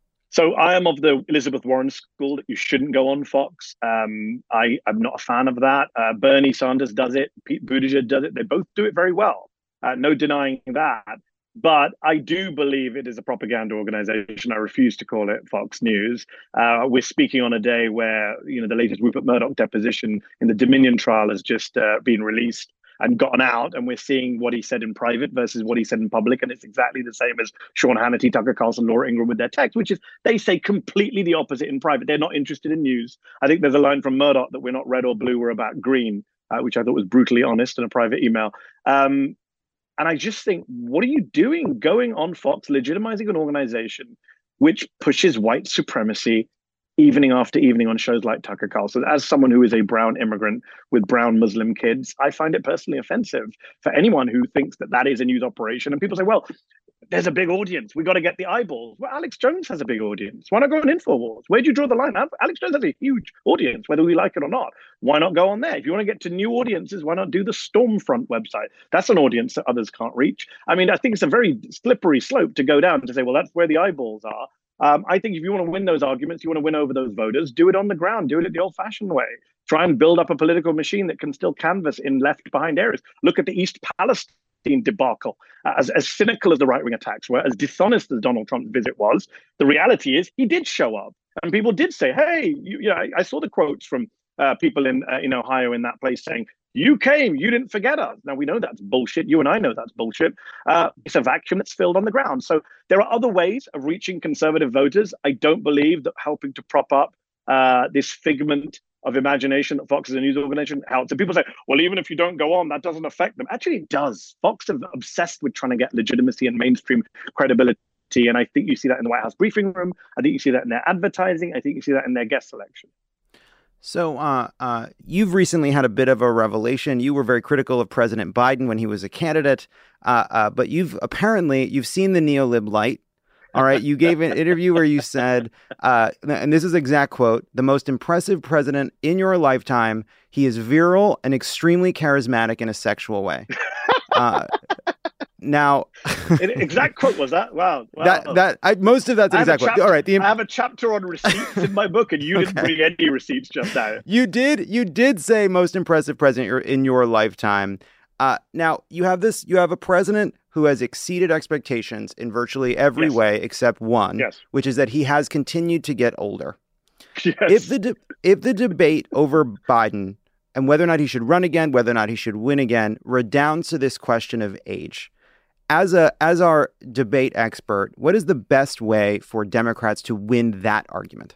Speaker 10: So I am of the Elizabeth Warren school that you shouldn't go on Fox. I'm not a fan of that. Bernie Sanders does it. Pete Buttigieg does it. They both do it very well. No denying that. But I do believe it is a propaganda organization. I refuse to call it Fox News. We're speaking on a day where, the latest Rupert Murdoch deposition in the Dominion trial has just been released and gotten out, and we're seeing what he said in private versus what he said in public, and it's exactly the same as Sean Hannity, Tucker Carlson, Laura Ingraham with their text, which is they say completely the opposite in private. They're not interested in news. I think there's a line from Murdoch that we're not red or blue, we're about green, which I thought was brutally honest in a private email. And I just think, what are you doing going on Fox, legitimizing an organization which pushes white supremacy evening after evening on shows like Tucker Carlson? As someone who is a brown immigrant with brown Muslim kids, I find it personally offensive for anyone who thinks that that is a news operation. And people say, well, there's a big audience. We got to get the eyeballs. Well, Alex Jones has a big audience. Why not go on InfoWars? Where do you draw the line? Alex Jones has a huge audience, whether we like it or not. Why not go on there? If you want to get to new audiences, why not do the Stormfront website? That's an audience that others can't reach. I mean, I think it's a very slippery slope to go down to say, well, that's where the eyeballs are. I think if you want to win those arguments, you want to win over those voters, do it on the ground, do it the old-fashioned way. Try and build up a political machine that can still canvass in left-behind areas. Look at the East Palestine debacle. As cynical as the right-wing attacks were, as dishonest as Donald Trump's visit was, the reality is he did show up. And people did say, hey, I saw the quotes from people in Ohio in that place saying, you came, you didn't forget us. Now, we know that's bullshit. You and I know that's bullshit. It's a vacuum that's filled on the ground. So there are other ways of reaching conservative voters. I don't believe that helping to prop up this figment of imagination that Fox is a news organization helps. And people say, well, even if you don't go on, that doesn't affect them. Actually, it does. Fox are obsessed with trying to get legitimacy and mainstream credibility. And I think you see that in the White House briefing room. I think you see that in their advertising. I think you see that in their guest selection.
Speaker 3: So you've recently had a bit of a revelation. You were very critical of President Biden when he was a candidate, but you've seen the neo-lib light. All right. You gave an interview where you said, and this is exact quote, the most impressive president in your lifetime. He is virile and extremely charismatic in a sexual way. Now,
Speaker 10: exact quote was that? Wow.
Speaker 3: Most of that's exact quote. All right.
Speaker 10: I have a chapter on receipts in my book, and you didn't bring any receipts just now.
Speaker 3: You did say most impressive president in your lifetime. Now you have a president who has exceeded expectations in virtually every way except one, which is that he has continued to get older.
Speaker 10: Yes.
Speaker 3: If the debate over Biden and whether or not he should run again, whether or not he should win again, redounds to this question of age. As our debate expert, what is the best way for Democrats to win that argument?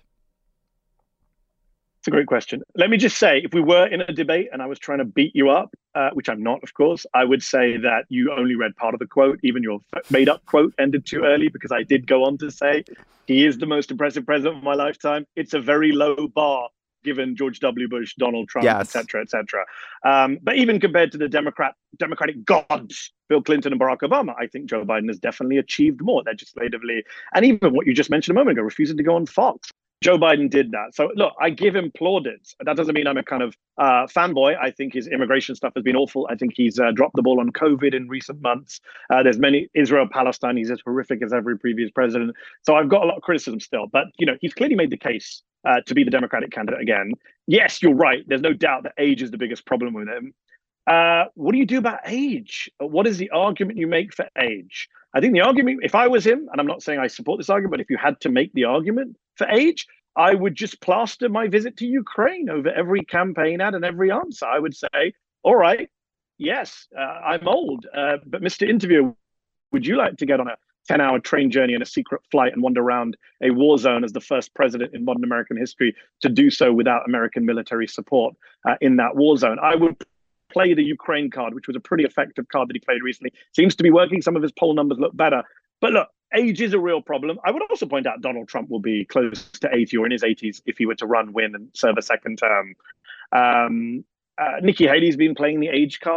Speaker 10: It's a great question. Let me just say, if we were in a debate and I was trying to beat you up, which I'm not, of course, I would say that you only read part of the quote. Even your made-up quote ended too early, because I did go on to say he is the most impressive president of my lifetime. It's a very low bar, given George W. Bush, Donald Trump, et cetera, et cetera. But even compared to the Democratic gods, Bill Clinton and Barack Obama, I think Joe Biden has definitely achieved more legislatively. And even what you just mentioned a moment ago, refusing to go on Fox. Joe Biden did that. So look, I give him plaudits. That doesn't mean I'm a kind of fanboy. I think his immigration stuff has been awful. I think he's dropped the ball on COVID in recent months. There's many Israel-Palestine. He's as horrific as every previous president. So I've got a lot of criticism still. But, he's clearly made the case to be the Democratic candidate again. Yes, you're right. There's no doubt that age is the biggest problem with him. What do you do about age? What is the argument you make for age? I think the argument, if I was him, and I'm not saying I support this argument, but if you had to make the argument for age, I would just plaster my visit to Ukraine over every campaign ad and every answer. I would say, all right, yes, I'm old, but Mr. Interviewer, would you like to get on a 10-hour train journey in a secret flight and wander around a war zone as the first president in modern American history to do so without American military support in that war zone? I would play the Ukraine card, which was a pretty effective card that he played recently. Seems to be working. Some of his poll numbers look better. But look, age is a real problem. I would also point out Donald Trump will be close to 80 or in his 80s if he were to run, win, and serve a second term. Nikki Haley's been playing the age card.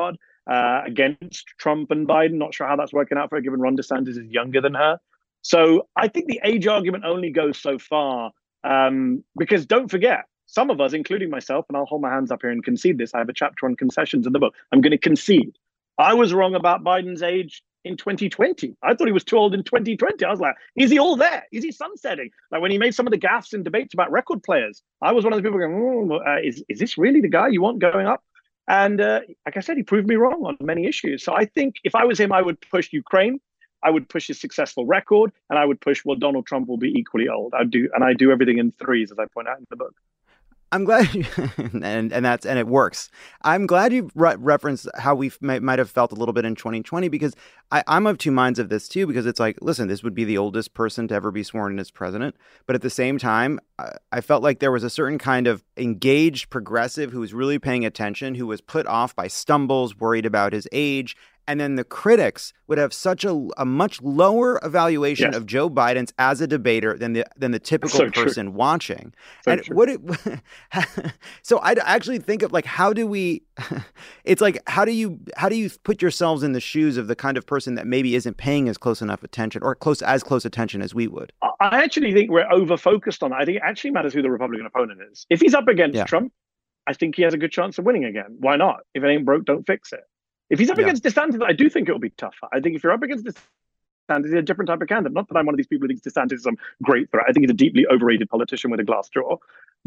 Speaker 10: against Trump and Biden. Not sure how that's working out for her, given Ron DeSantis is younger than her. So I think the age argument only goes so far, because don't forget, some of us, including myself, and I'll hold my hands up here and concede this. I have a chapter on concessions in the book. I'm going to concede. I was wrong about Biden's age in 2020. I thought he was too old in 2020. I was like, is he all there? Is he sunsetting? Like when he made some of the gaffes in debates about record players, I was one of the people going, is this really the guy you want going up? And like I said, he proved me wrong on many issues. So I think if I was him, I would push Ukraine. I would push his successful record, and I would push, well, Donald Trump will be equally old. I do everything in threes, as I point out in the book.
Speaker 3: I'm glad, and it works. I'm glad you referenced how we might have felt a little bit in 2020, because I'm of two minds of this too. Because it's like, listen, this would be the oldest person to ever be sworn in as president, but at the same time, I felt like there was a certain kind of engaged progressive who was really paying attention, who was put off by stumbles, worried about his age. And then the critics would have such a much lower evaluation of Joe Biden as a debater than the typical person watching. And so I actually think of like, how do we? It's like, how do you put yourselves in the shoes of the kind of person that maybe isn't paying as close enough attention, or as close attention as we would?
Speaker 10: I actually think we're over focused on that. I think it actually matters who the Republican opponent is. If he's up against Trump, I think he has a good chance of winning again. Why not? If it ain't broke, don't fix it. If he's up against DeSantis, I do think it'll be tougher. I think if you're up against DeSantis, he's a different type of candidate. Not that I'm one of these people who thinks DeSantis is some great threat. I think he's a deeply overrated politician with a glass jaw.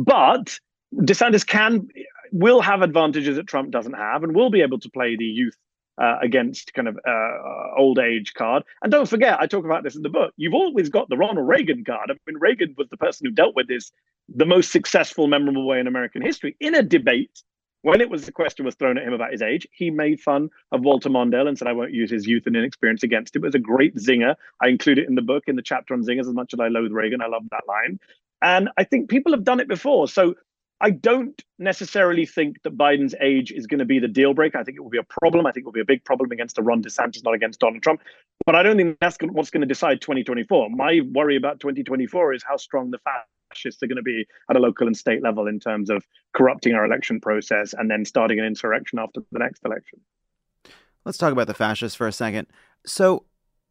Speaker 10: But DeSantis will have advantages that Trump doesn't have, and will be able to play the youth against kind of old age card. And don't forget, I talk about this in the book, you've always got the Ronald Reagan card. I mean, Reagan was the person who dealt with this the most successful, memorable way in American history. In a debate, when the question was thrown at him about his age, he made fun of Walter Mondale and said, I won't use his youth and inexperience against him. It was a great zinger. I include it in the book, in the chapter on zingers. As much as I loathe Reagan, I love that line. And I think people have done it before. So I don't necessarily think that Biden's age is going to be the deal breaker. I think it will be a problem. I think it will be a big problem against a Ron DeSantis, not against Donald Trump. But I don't think that's what's going to decide 2024. My worry about 2024 is how strong the fascists are going to be at a local and state level in terms of corrupting our election process and then starting an insurrection after the next election.
Speaker 3: Let's talk about the fascists for a second. So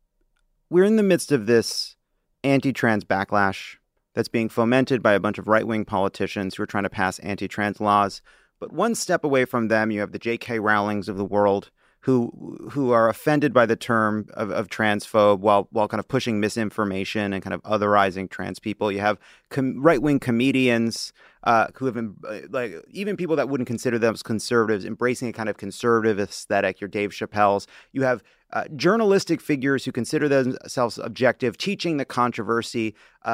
Speaker 3: we're in the midst of this anti-trans backlash that's being fomented by a bunch of right-wing politicians who are trying to pass anti-trans laws. But one step away from them, you have the J.K. Rowlings of the world who are offended by the term of transphobe while kind of pushing misinformation and kind of otherizing trans people. You have right-wing comedians who have been like, even people that wouldn't consider themselves conservatives, embracing a kind of conservative aesthetic. Your Dave Chappelle's. You have journalistic figures who consider themselves objective, teaching the controversy,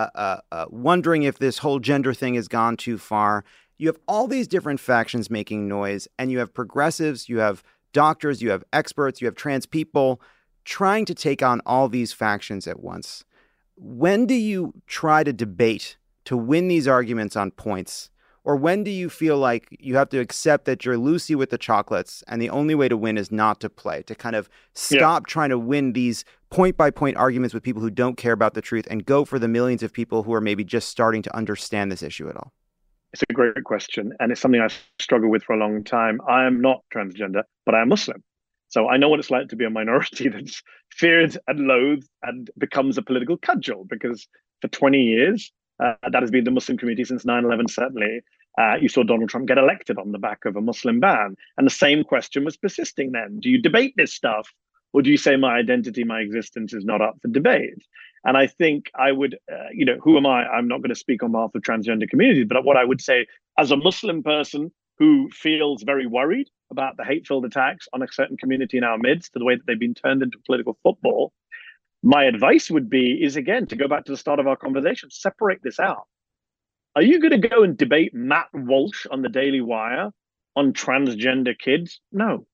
Speaker 3: wondering if this whole gender thing has gone too far. You have all these different factions making noise, and you have progressives, you have doctors, you have experts, you have trans people trying to take on all these factions at once. When do you try to debate to win these arguments on points? Or when do you feel like you have to accept that you're Lucy with the chocolates and the only way to win is not to play, to kind of stop trying to win these point-by-point arguments with people who don't care about the truth and go for the millions of people who are maybe just starting to understand this issue at all?
Speaker 10: It's a great question, and it's something I've struggled with for a long time. I am not transgender, but I am Muslim. So I know what it's like to be a minority that's feared and loathed and becomes a political cudgel, because for 20 years, that has been the Muslim community since 9/11, certainly. You saw Donald Trump get elected on the back of a Muslim ban. And the same question was persisting then. Do you debate this stuff? Or do you say my identity, my existence is not up for debate? And I think I would, who am I? I'm not going to speak on behalf of transgender communities, but what I would say as a Muslim person who feels very worried about the hate-filled attacks on a certain community in our midst, the way that they've been turned into political football, my advice would be, again, to go back to the start of our conversation, separate this out. Are you going to go and debate Matt Walsh on the Daily Wire on transgender kids? No,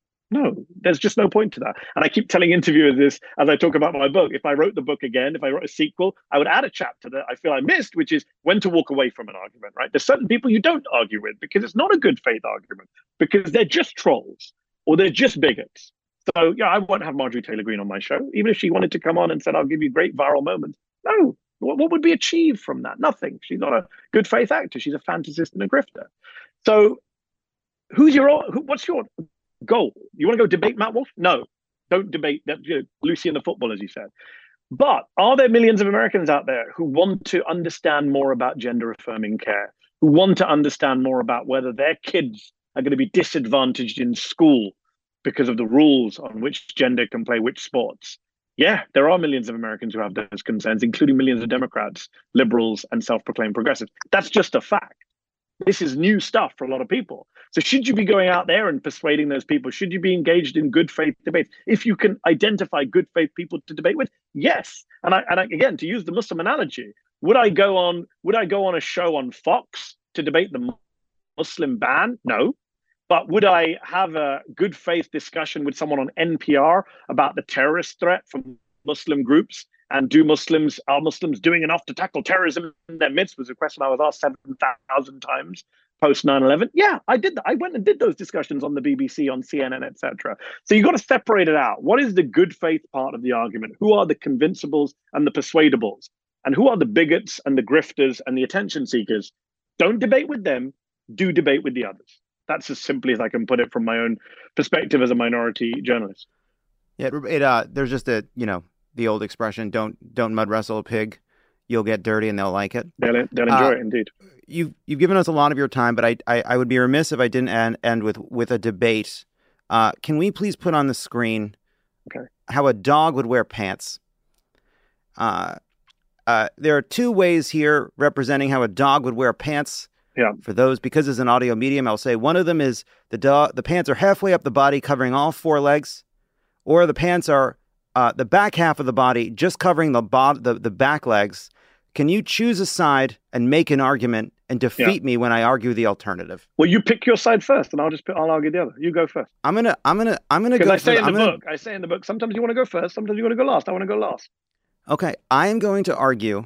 Speaker 10: there's just no point to that. And I keep telling interviewers this as I talk about my book. If I wrote the book again, if I wrote a sequel, I would add a chapter that I feel I missed, which is when to walk away from an argument, right? There's certain people you don't argue with because it's not a good faith argument, because they're just trolls or they're just bigots. So, I won't have Marjorie Taylor Greene on my show, even if she wanted to come on and said, I'll give you great viral moments. No, what would be achieved from that? Nothing. She's not a good faith actor. She's a fantasist and a grifter. So what's your goal. You want to go debate Matt Walsh? No, don't debate that, Lucy and the football, as you said. But are there millions of Americans out there who want to understand more about gender-affirming care, who want to understand more about whether their kids are going to be disadvantaged in school because of the rules on which gender can play which sports? Yeah, there are millions of Americans who have those concerns, including millions of Democrats, liberals, and self-proclaimed progressives. That's just a fact. This is new stuff for a lot of people. So should you be going out there and persuading those people? Should you be engaged in good faith debates? If you can identify good faith people to debate with, yes. And again, to use the Muslim analogy, would I go on a show on Fox to debate the Muslim ban? No. But would I have a good faith discussion with someone on NPR about the terrorist threat from Muslim groups? And are Muslims doing enough to tackle terrorism in their midst? Was a question I was asked 7,000 times post 9/11. Yeah, I did that. I went and did those discussions on the BBC, on CNN, etc. So you've got to separate it out. What is the good faith part of the argument? Who are the convinceables and the persuadables? And who are the bigots and the grifters and the attention seekers? Don't debate with them. Do debate with the others. That's as simply as I can put it from my own perspective as a minority journalist.
Speaker 3: Yeah, there's just the old expression, don't mud wrestle a pig. You'll get dirty and they'll like it.
Speaker 10: They'll enjoy it, indeed.
Speaker 3: You've given us a lot of your time, but I would be remiss if I didn't end with a debate. Can we please put on the screen how a dog would wear pants? There are two ways here representing how a dog would wear pants.
Speaker 10: Yeah.
Speaker 3: For those, because it's an audio medium, I'll say one of them is the pants are halfway up the body, covering all four legs, or the pants are the back half of the body, just covering the back legs. Can you choose a side and make an argument and defeat me when I argue the alternative?
Speaker 10: Well, you pick your side first, and I'll argue the other. You go first.
Speaker 3: I'm gonna go.
Speaker 10: I say in the book, sometimes you want to go first, sometimes you want to go last. I want to go last.
Speaker 3: Okay, I am going to argue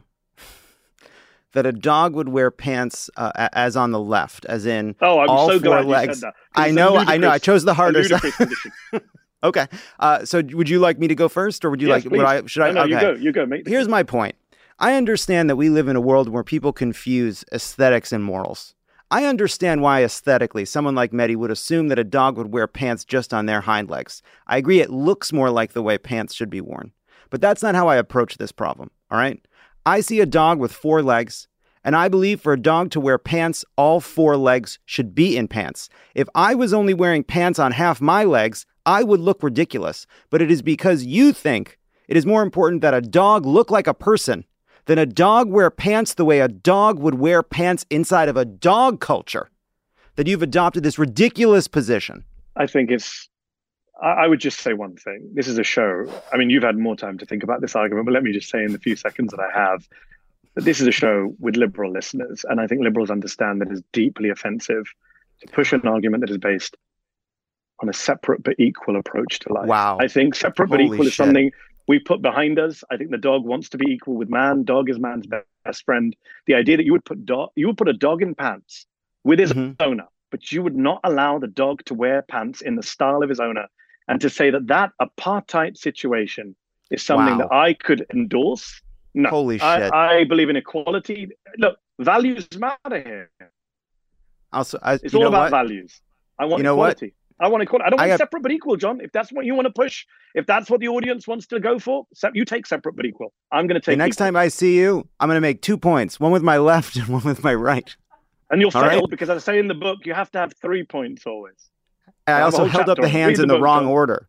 Speaker 3: that a dog would wear pants as on the left, as in all so four legs. You said that. I know. I chose the harder side. Okay. So would you like me to go first, or would you should I?
Speaker 10: No,
Speaker 3: okay.
Speaker 10: you go, mate.
Speaker 3: Here's my point. I understand that we live in a world where people confuse aesthetics and morals. I understand why aesthetically someone like Mehdi would assume that a dog would wear pants just on their hind legs. I agree it looks more like the way pants should be worn. But that's not how I approach this problem, all right? I see a dog with four legs, and I believe for a dog to wear pants, all four legs should be in pants. If I was only wearing pants on half my legs, I would look ridiculous. But it is because you think it is more important that a dog look like a person than a dog wear pants the way a dog would wear pants inside of a dog culture, that you've adopted this ridiculous position.
Speaker 10: I think I would just say one thing. This is a show. I mean, you've had more time to think about this argument, but let me just say in the few seconds that I have, that this is a show with liberal listeners. And I think liberals understand that it's deeply offensive to push an argument that is based on a separate but equal approach to life.
Speaker 3: Wow.
Speaker 10: I think separate but equal is something we put behind us. I think the dog wants to be equal with man. Dog is man's best friend. The idea that you would put a dog in pants with his owner, but you would not allow the dog to wear pants in the style of his owner, and to say that apartheid situation is something that I could endorse. No.
Speaker 3: Holy shit.
Speaker 10: I believe in equality. Look, values matter here.
Speaker 3: Also,
Speaker 10: it's all about values. I want equality. I want equality. I don't want separate but equal, John. If that's what you want to push, if that's what the audience wants to go for, you take separate but equal. I'm going to take
Speaker 3: the next time I see you, I'm going to make 2 points, one with my left and one with my right.
Speaker 10: And you'll fail because, as I say in the book, you have to have 3 points always.
Speaker 3: I also held up the hands in the wrong order.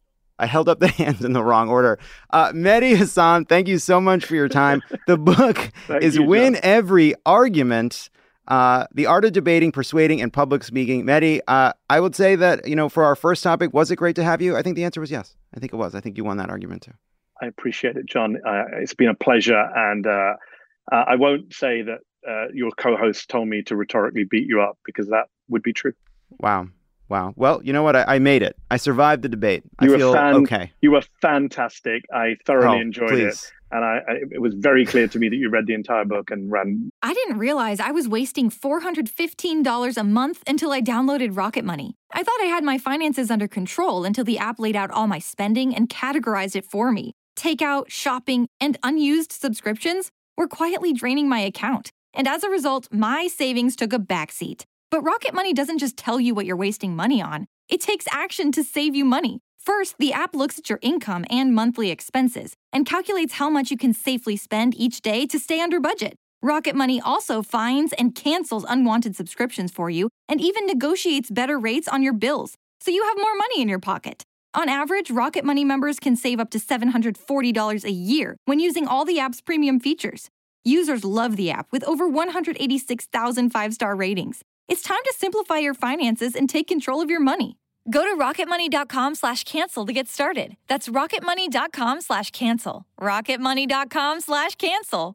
Speaker 3: Mehdi Hasan, thank you so much for your time. The book is Win Every Argument. The Art of Debating, Persuading, and Public Speaking. Mehdi, I would say that, for our first topic, was it great to have you? I think the answer was yes. I think it was. I think you won that argument too.
Speaker 10: I appreciate it, John. It's been a pleasure. And I won't say that your co-host told me to rhetorically beat you up, because that would be true.
Speaker 3: Wow. Well, you know what? I made it. I survived the debate. I feel okay.
Speaker 10: You were fantastic. I thoroughly enjoyed it. And it was very clear to me that you read the entire book and ran.
Speaker 11: I didn't realize I was wasting $415 a month until I downloaded Rocket Money. I thought I had my finances under control until the app laid out all my spending and categorized it for me. Takeout, shopping, and unused subscriptions were quietly draining my account. And as a result, my savings took a backseat. But Rocket Money doesn't just tell you what you're wasting money on. It takes action to save you money. First, the app looks at your income and monthly expenses and calculates how much you can safely spend each day to stay under budget. Rocket Money also finds and cancels unwanted subscriptions for you and even negotiates better rates on your bills, so you have more money in your pocket. On average, Rocket Money members can save up to $740 a year when using all the app's premium features. Users love the app with over 186,000 five-star ratings. It's time to simplify your finances and take control of your money. Go to rocketmoney.com/cancel to get started. That's rocketmoney.com/cancel. rocketmoney.com/cancel.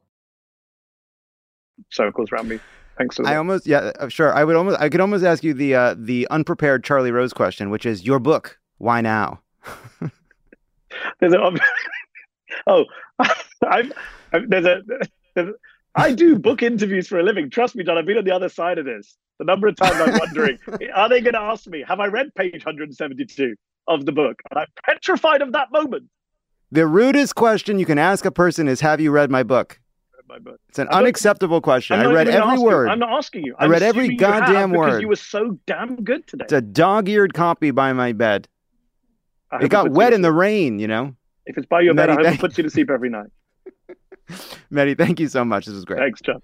Speaker 10: Circles around me. Thanks for
Speaker 3: that. Sure. I could almost ask you the unprepared Charlie Rose question, which is your book. Why now?
Speaker 10: I do book interviews for a living. Trust me, John, I've been on the other side of this. The number of times I'm wondering, are they going to ask me, have I read page 172 of the book? And I'm petrified of that moment.
Speaker 3: The rudest question you can ask a person is, have you read my book?
Speaker 10: My book.
Speaker 3: It's an unacceptable question. I read every word.
Speaker 10: I'm not asking you.
Speaker 3: I read every goddamn word.
Speaker 10: Because you were so damn good today.
Speaker 3: It's a dog-eared copy by my bed. It got wet in the rain, you know?
Speaker 10: If it's by your bed, I hope it puts you to sleep every night.
Speaker 3: Mehdi, thank you so much. This was great.
Speaker 10: Thanks, John.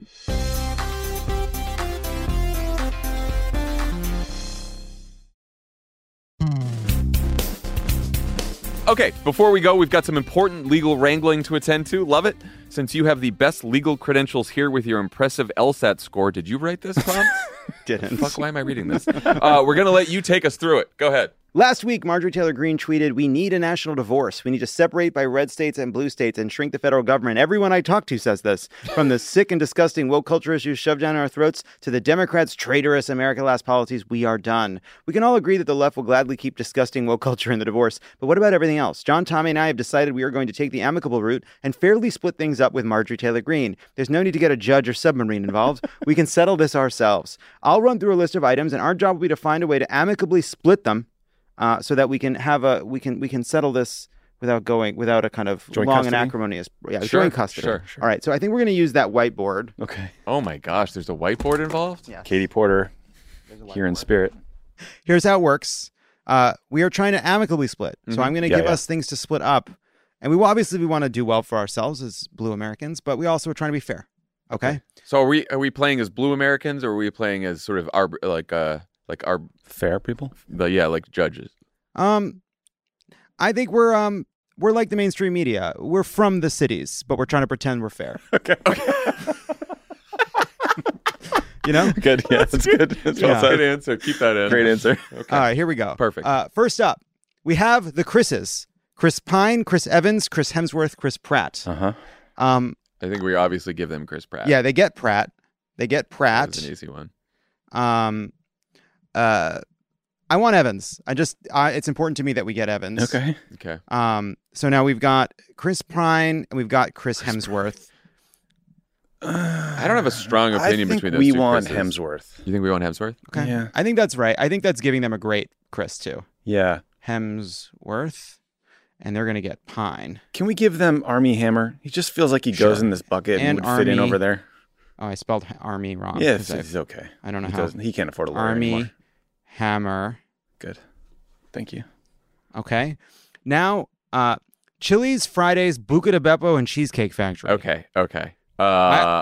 Speaker 2: Okay, before we go, we've got some important legal wrangling to attend to. Love it. Since you have the best legal credentials here with your impressive LSAT score, did you write this, Tom?
Speaker 3: Didn't.
Speaker 2: Fuck, why am I reading this? We're going to let you take us through it. Go ahead.
Speaker 3: Last week, Marjorie Taylor Greene tweeted, "We need a national divorce. We need to separate by red states and blue states and shrink the federal government." Everyone I talk to says this. From the sick and disgusting woke culture issues shoved down our throats to the Democrats' traitorous America Last policies, we are done. We can all agree that the left will gladly keep disgusting woke culture in the divorce. But what about everything else? John, Tommy, and I have decided we are going to take the amicable route and fairly split things up with Marjorie Taylor Greene. There's no need to get a judge or submarine involved. We can settle this ourselves. I'll run through a list of items, and our job will be to find a way to amicably split them. So that we can have we can settle this without a kind of
Speaker 4: joint
Speaker 3: long
Speaker 4: custody?
Speaker 3: and acrimonious
Speaker 2: Sure,
Speaker 3: joint custody.
Speaker 2: sure.
Speaker 3: All right, so I think we're going to use that whiteboard.
Speaker 4: Okay.
Speaker 2: Oh my gosh, there's a whiteboard involved?
Speaker 3: Yes.
Speaker 4: Katie Porter, here in spirit.
Speaker 3: Here's how it works. We are trying to amicably split. So I'm going to give us things to split up. And we want to do well for ourselves as blue Americans, but we also are trying to be fair. Okay?
Speaker 2: So are we playing as blue Americans, or are we playing as sort of our
Speaker 4: fair people?
Speaker 2: Like judges.
Speaker 3: I think we're like the mainstream media. We're from the cities, but we're trying to pretend we're fair.
Speaker 2: Okay.
Speaker 3: You know?
Speaker 4: Good. Yeah, that's good. That's well said.
Speaker 2: Good answer. Keep that in.
Speaker 4: Great answer.
Speaker 2: Okay.
Speaker 3: All right, here we go.
Speaker 2: Perfect.
Speaker 3: First up, we have the Chris's. Chris Pine, Chris Evans, Chris Hemsworth, Chris Pratt.
Speaker 4: Uh-huh.
Speaker 2: I think we obviously give them Chris Pratt.
Speaker 3: Yeah, they get Pratt.
Speaker 2: That's an easy one.
Speaker 3: I want Evans. It's important to me that we get Evans.
Speaker 4: Okay.
Speaker 3: So now we've got Chris Pine and we've got Chris Hemsworth.
Speaker 2: I don't have a strong opinion between those two.
Speaker 4: We want
Speaker 2: Chris's.
Speaker 4: Hemsworth.
Speaker 2: You think we want Hemsworth?
Speaker 3: Okay.
Speaker 4: Yeah.
Speaker 3: I think that's right. I think that's giving them a great Chris too.
Speaker 4: Yeah.
Speaker 3: Hemsworth. And they're going to get Pine.
Speaker 4: Can we give them Army Hammer? He just feels like he goes in this bucket and would fit in over there.
Speaker 3: Oh, I spelled Army wrong.
Speaker 4: Yeah, he's okay.
Speaker 3: I don't know how.
Speaker 4: He can't afford a lawyer
Speaker 3: Army
Speaker 4: anymore.
Speaker 3: Hammer.
Speaker 4: Good. Thank you.
Speaker 3: Okay. Now, Chili's, Fridays, Buca de Beppo, and Cheesecake Factory.
Speaker 2: Okay.
Speaker 3: I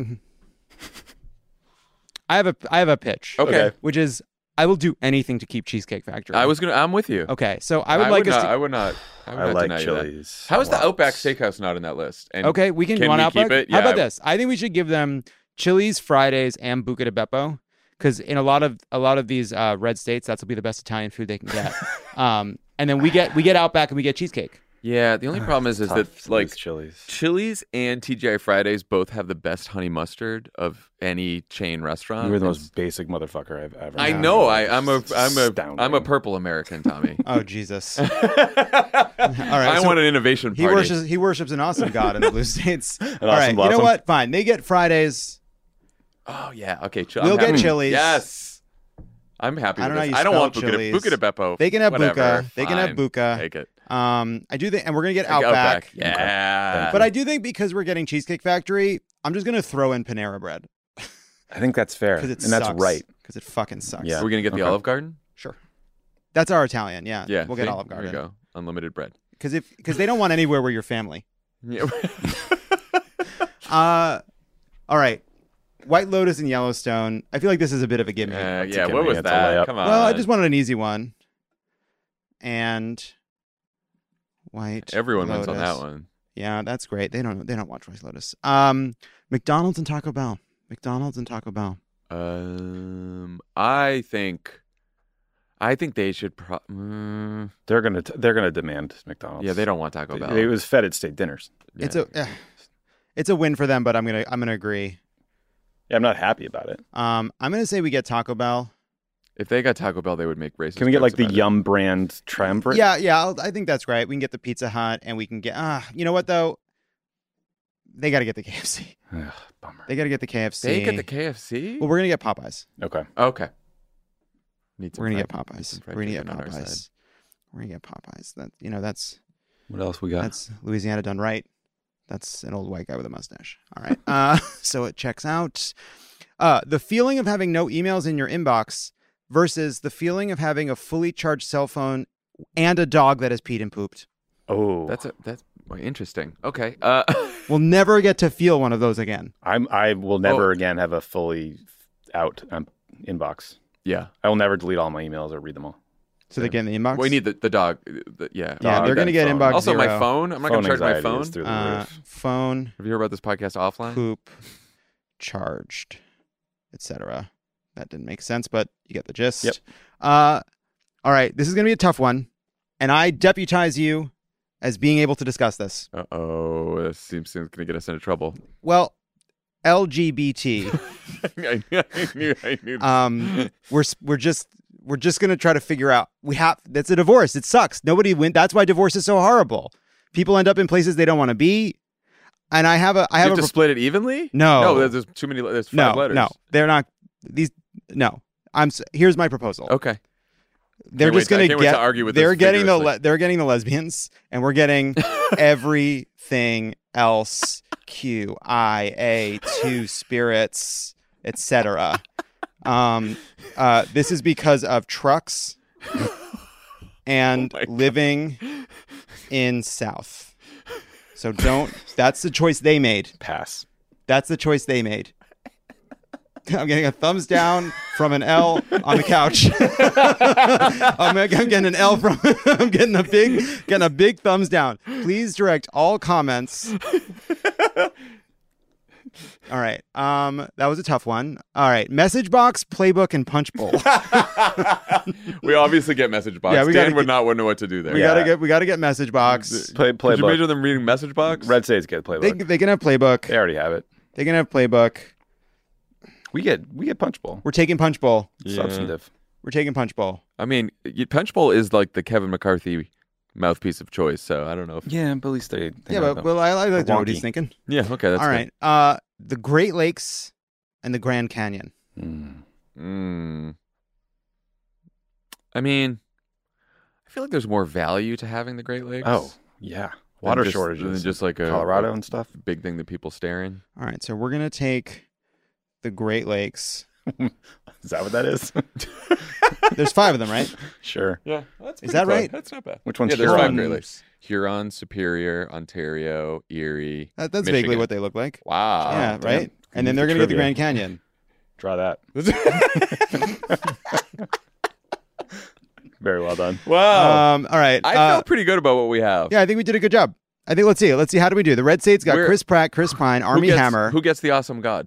Speaker 3: have a pitch.
Speaker 2: Okay.
Speaker 3: Which is, I will do anything to keep Cheesecake Factory.
Speaker 2: I'm with you.
Speaker 3: Okay, so I would like us to...
Speaker 2: I would not
Speaker 4: like
Speaker 2: deny
Speaker 4: Chili's.
Speaker 2: How is the Outback Steakhouse not in that list? And
Speaker 3: okay, we can
Speaker 2: we
Speaker 3: Outback?
Speaker 2: keep it?
Speaker 3: How about this? I think we should give them Chili's, Fridays, and Buca de Beppo, because in a lot of these red states, that's will be the best Italian food they can get. And then we get Outback and we get cheesecake.
Speaker 2: Yeah, the only problem is that like
Speaker 4: Chili's
Speaker 2: and TGI Fridays both have the best honey mustard of any chain restaurant.
Speaker 4: You were the most basic motherfucker I've ever.
Speaker 2: I know. I'm a purple American, Tommy.
Speaker 3: Oh Jesus! All right,
Speaker 2: I want an innovation party.
Speaker 3: He worships an awesome god in the blue states. All
Speaker 4: awesome
Speaker 3: right,
Speaker 4: blossom.
Speaker 3: You know what? Fine, they get Fridays.
Speaker 2: Oh yeah. Okay.
Speaker 3: We'll get Chili's.
Speaker 2: Yes. I'm happy.
Speaker 3: I don't
Speaker 2: with
Speaker 3: know
Speaker 2: this.
Speaker 3: how you
Speaker 2: I don't want
Speaker 3: spell Chili's.
Speaker 2: Buca de Beppo.
Speaker 3: They can have
Speaker 2: Whatever.
Speaker 3: Buca. They can have
Speaker 2: Fine.
Speaker 3: Buca.
Speaker 2: Take it.
Speaker 3: I do think, and we're gonna get Outback.
Speaker 2: Yeah.
Speaker 3: But I do think because we're getting Cheesecake Factory, I'm just gonna throw in Panera Bread.
Speaker 4: I think that's fair, and that's right
Speaker 3: because it fucking sucks.
Speaker 4: Yeah.
Speaker 2: Are we gonna get the Olive Garden?
Speaker 3: Sure. That's our Italian. Yeah.
Speaker 2: Yeah,
Speaker 3: We'll get
Speaker 2: see?
Speaker 3: Olive
Speaker 2: There
Speaker 3: Garden.
Speaker 2: you go. Unlimited bread.
Speaker 3: Because they don't want anywhere where you're family.
Speaker 2: Yeah.
Speaker 3: All right. White Lotus and Yellowstone. I feel like this is a bit of a gimme.
Speaker 2: Yeah, what was that? Come on.
Speaker 3: Well, I just wanted an easy one. And White
Speaker 2: Everyone
Speaker 3: Lotus.
Speaker 2: wins on that one.
Speaker 3: Yeah, that's great. They don't watch White Lotus. McDonald's and Taco Bell. McDonald's and Taco Bell.
Speaker 2: I think they should.
Speaker 4: They're gonna demand McDonald's.
Speaker 2: Yeah, they don't want Taco Bell.
Speaker 4: It was fed at state dinners.
Speaker 2: Yeah.
Speaker 3: It's a win for them, but I'm gonna agree.
Speaker 4: Yeah, I'm not happy about it.
Speaker 3: I'm gonna say we get Taco Bell.
Speaker 2: If they got Taco Bell, they would make racist.
Speaker 4: Can we get like the
Speaker 2: jokes about
Speaker 4: Yum brand triumvirate?
Speaker 3: Yeah. I think that's right. We can get the Pizza Hut, and we can get. You know what though? They got to get the KFC.
Speaker 4: Ugh, bummer.
Speaker 3: They got to get the KFC.
Speaker 2: They get the KFC.
Speaker 3: Well, we're gonna get Popeyes.
Speaker 4: Okay.
Speaker 3: We're gonna get Popeyes. We're gonna get Popeyes. We're gonna get Popeyes. That's
Speaker 4: What else we got?
Speaker 3: That's Louisiana done right. That's an old white guy with a mustache. All right. So it checks out. The feeling of having no emails in your inbox versus the feeling of having a fully charged cell phone and a dog that has peed and pooped.
Speaker 4: Oh,
Speaker 2: that's interesting. Okay.
Speaker 3: We'll never get to feel one of those again.
Speaker 4: I will never again have a fully out inbox.
Speaker 2: Yeah.
Speaker 4: I will never delete all my emails or read them all.
Speaker 3: So they get in the inbox?
Speaker 2: We need the dog.
Speaker 3: Yeah, they're going to get inbox
Speaker 2: Also,
Speaker 3: zero.
Speaker 2: my phone. I'm not going to charge my phone.
Speaker 4: Through the roof.
Speaker 3: Phone.
Speaker 2: Have you heard about this podcast offline?
Speaker 3: Poop, charged, etc. That didn't make sense, but you get the gist.
Speaker 4: Yep.
Speaker 3: All right, this is going to be a tough one, and I deputize you as being able to discuss this.
Speaker 2: Uh-oh, this seems going to get us into trouble.
Speaker 3: Well, LGBT.
Speaker 2: I knew.
Speaker 3: We're just going to try to figure out. That's a divorce. It sucks. Nobody wins. That's why divorce is so horrible. People end up in places they don't want to be. And I have
Speaker 2: to split it evenly?
Speaker 3: No.
Speaker 2: There's too many. There's 5 letters.
Speaker 3: No, they're not. No. Here's my proposal.
Speaker 2: Okay.
Speaker 3: They're just going to
Speaker 2: get. Argue with
Speaker 3: they're
Speaker 2: this
Speaker 3: getting
Speaker 2: vigorously.
Speaker 3: they're getting the lesbians, and we're getting everything else. QIA, two spirits, etc. This is because of trucks and living in South. So that's the choice they made.
Speaker 4: Pass.
Speaker 3: That's the choice they made. I'm getting a thumbs down from an L on the couch. I'm getting an L from. I'm getting a big thumbs down. Please direct all comments. All right. That was a tough one. All right. Message box, playbook, and punch bowl.
Speaker 2: We obviously get message box.
Speaker 3: Yeah,
Speaker 2: Dan would not know what to do there.
Speaker 3: We gotta get message box.
Speaker 4: Playbook.
Speaker 2: Did you measure them reading message box?
Speaker 4: Red States get playbook.
Speaker 3: They can have playbook.
Speaker 4: They already have it.
Speaker 3: They can have playbook.
Speaker 4: We get punch bowl.
Speaker 3: We're taking punch bowl.
Speaker 4: Substantive.
Speaker 3: We're taking punch bowl.
Speaker 2: I mean, punch bowl is like the Kevin McCarthy mouthpiece of choice. So I don't know if.
Speaker 4: Yeah, but at least they
Speaker 3: but I like to know what he's thinking.
Speaker 2: Yeah. Okay. That's
Speaker 3: all
Speaker 2: good.
Speaker 3: right. The Great Lakes and the Grand Canyon.
Speaker 2: I mean, I feel like there's more value to having the Great Lakes.
Speaker 4: Oh, yeah. Water shortages.
Speaker 2: Than just like
Speaker 4: Colorado and stuff.
Speaker 2: Big thing that people stare in.
Speaker 3: All right. So we're going to take the Great Lakes.
Speaker 4: Is that what that is?
Speaker 3: There's 5 of them, right?
Speaker 4: Sure.
Speaker 2: Yeah.
Speaker 3: Is that right?
Speaker 2: That's not bad.
Speaker 4: Which one's
Speaker 2: There's
Speaker 4: Huron?
Speaker 2: 5 Great Lakes. Huron, Superior, Ontario, Erie.
Speaker 3: That's
Speaker 2: Michigan.
Speaker 3: vaguely what they look like.
Speaker 2: Wow.
Speaker 3: Yeah,
Speaker 4: damn.
Speaker 3: right? And then they're going to get the Grand Canyon.
Speaker 4: Draw that. Very well done.
Speaker 2: Wow.
Speaker 3: All right.
Speaker 2: I feel pretty good about what we have.
Speaker 3: Yeah, I think we did a good job. I think let's see. How do we do? The Red State's got Chris Pratt, Chris Pine, Army Hammer.
Speaker 2: Who gets the awesome god?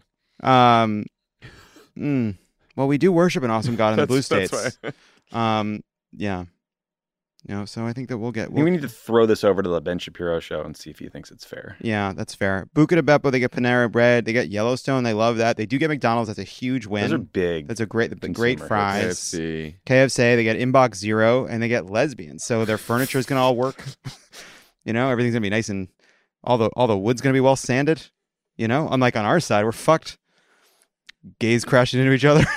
Speaker 3: Well, we do worship an awesome god in the Blue States.
Speaker 2: That's why.
Speaker 3: Yeah. So I think that we'll get.
Speaker 4: We need to throw this over to the Ben Shapiro show and see if he thinks it's fair.
Speaker 3: Yeah, that's fair. Buca de Beppo, they get Panera Bread. They get Yellowstone. They love that. They do get McDonald's. That's a huge win.
Speaker 4: Those are big.
Speaker 3: That's a great fries.
Speaker 2: KFC.
Speaker 3: They get Inbox Zero, and they get lesbians. So their furniture is going to all work. Everything's going to be nice, and all the wood's going to be well sanded. Unlike on our side, we're fucked. Gays crashing into each other.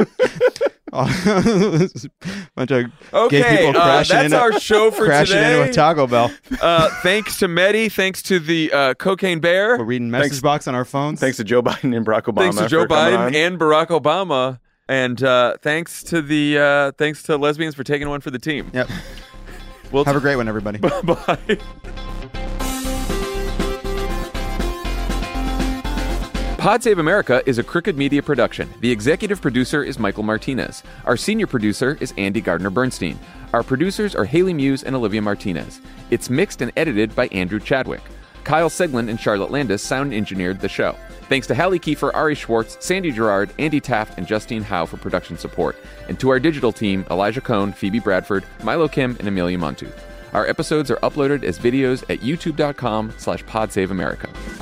Speaker 3: Bunch of gay people crashing
Speaker 2: that's our show for
Speaker 3: crashing
Speaker 2: today.
Speaker 3: into a Taco Bell.
Speaker 2: Thanks to Mehdi. Thanks to the Cocaine Bear.
Speaker 3: We're reading message box on our phones.
Speaker 4: Thanks to Joe Biden and Barack Obama.
Speaker 2: Thanks to Joe Biden and Barack Obama. And thanks to lesbians for taking one for the team.
Speaker 3: Yep. Have a great one, everybody.
Speaker 2: Bye. Pod Save America is a Crooked Media production. The executive producer is Michael Martinez. Our senior producer is Andy Gardner-Bernstein. Our producers are Haley Muse and Olivia Martinez. It's mixed and edited by Andrew Chadwick. Kyle Seglin and Charlotte Landis sound engineered the show. Thanks to Hallie Kiefer, Ari Schwartz, Sandy Gerard, Andy Taft, and Justine Howe for production support. And to our digital team, Elijah Cohn, Phoebe Bradford, Milo Kim, and Amelia Montu. Our episodes are uploaded as videos at youtube.com/PodSaveAmerica.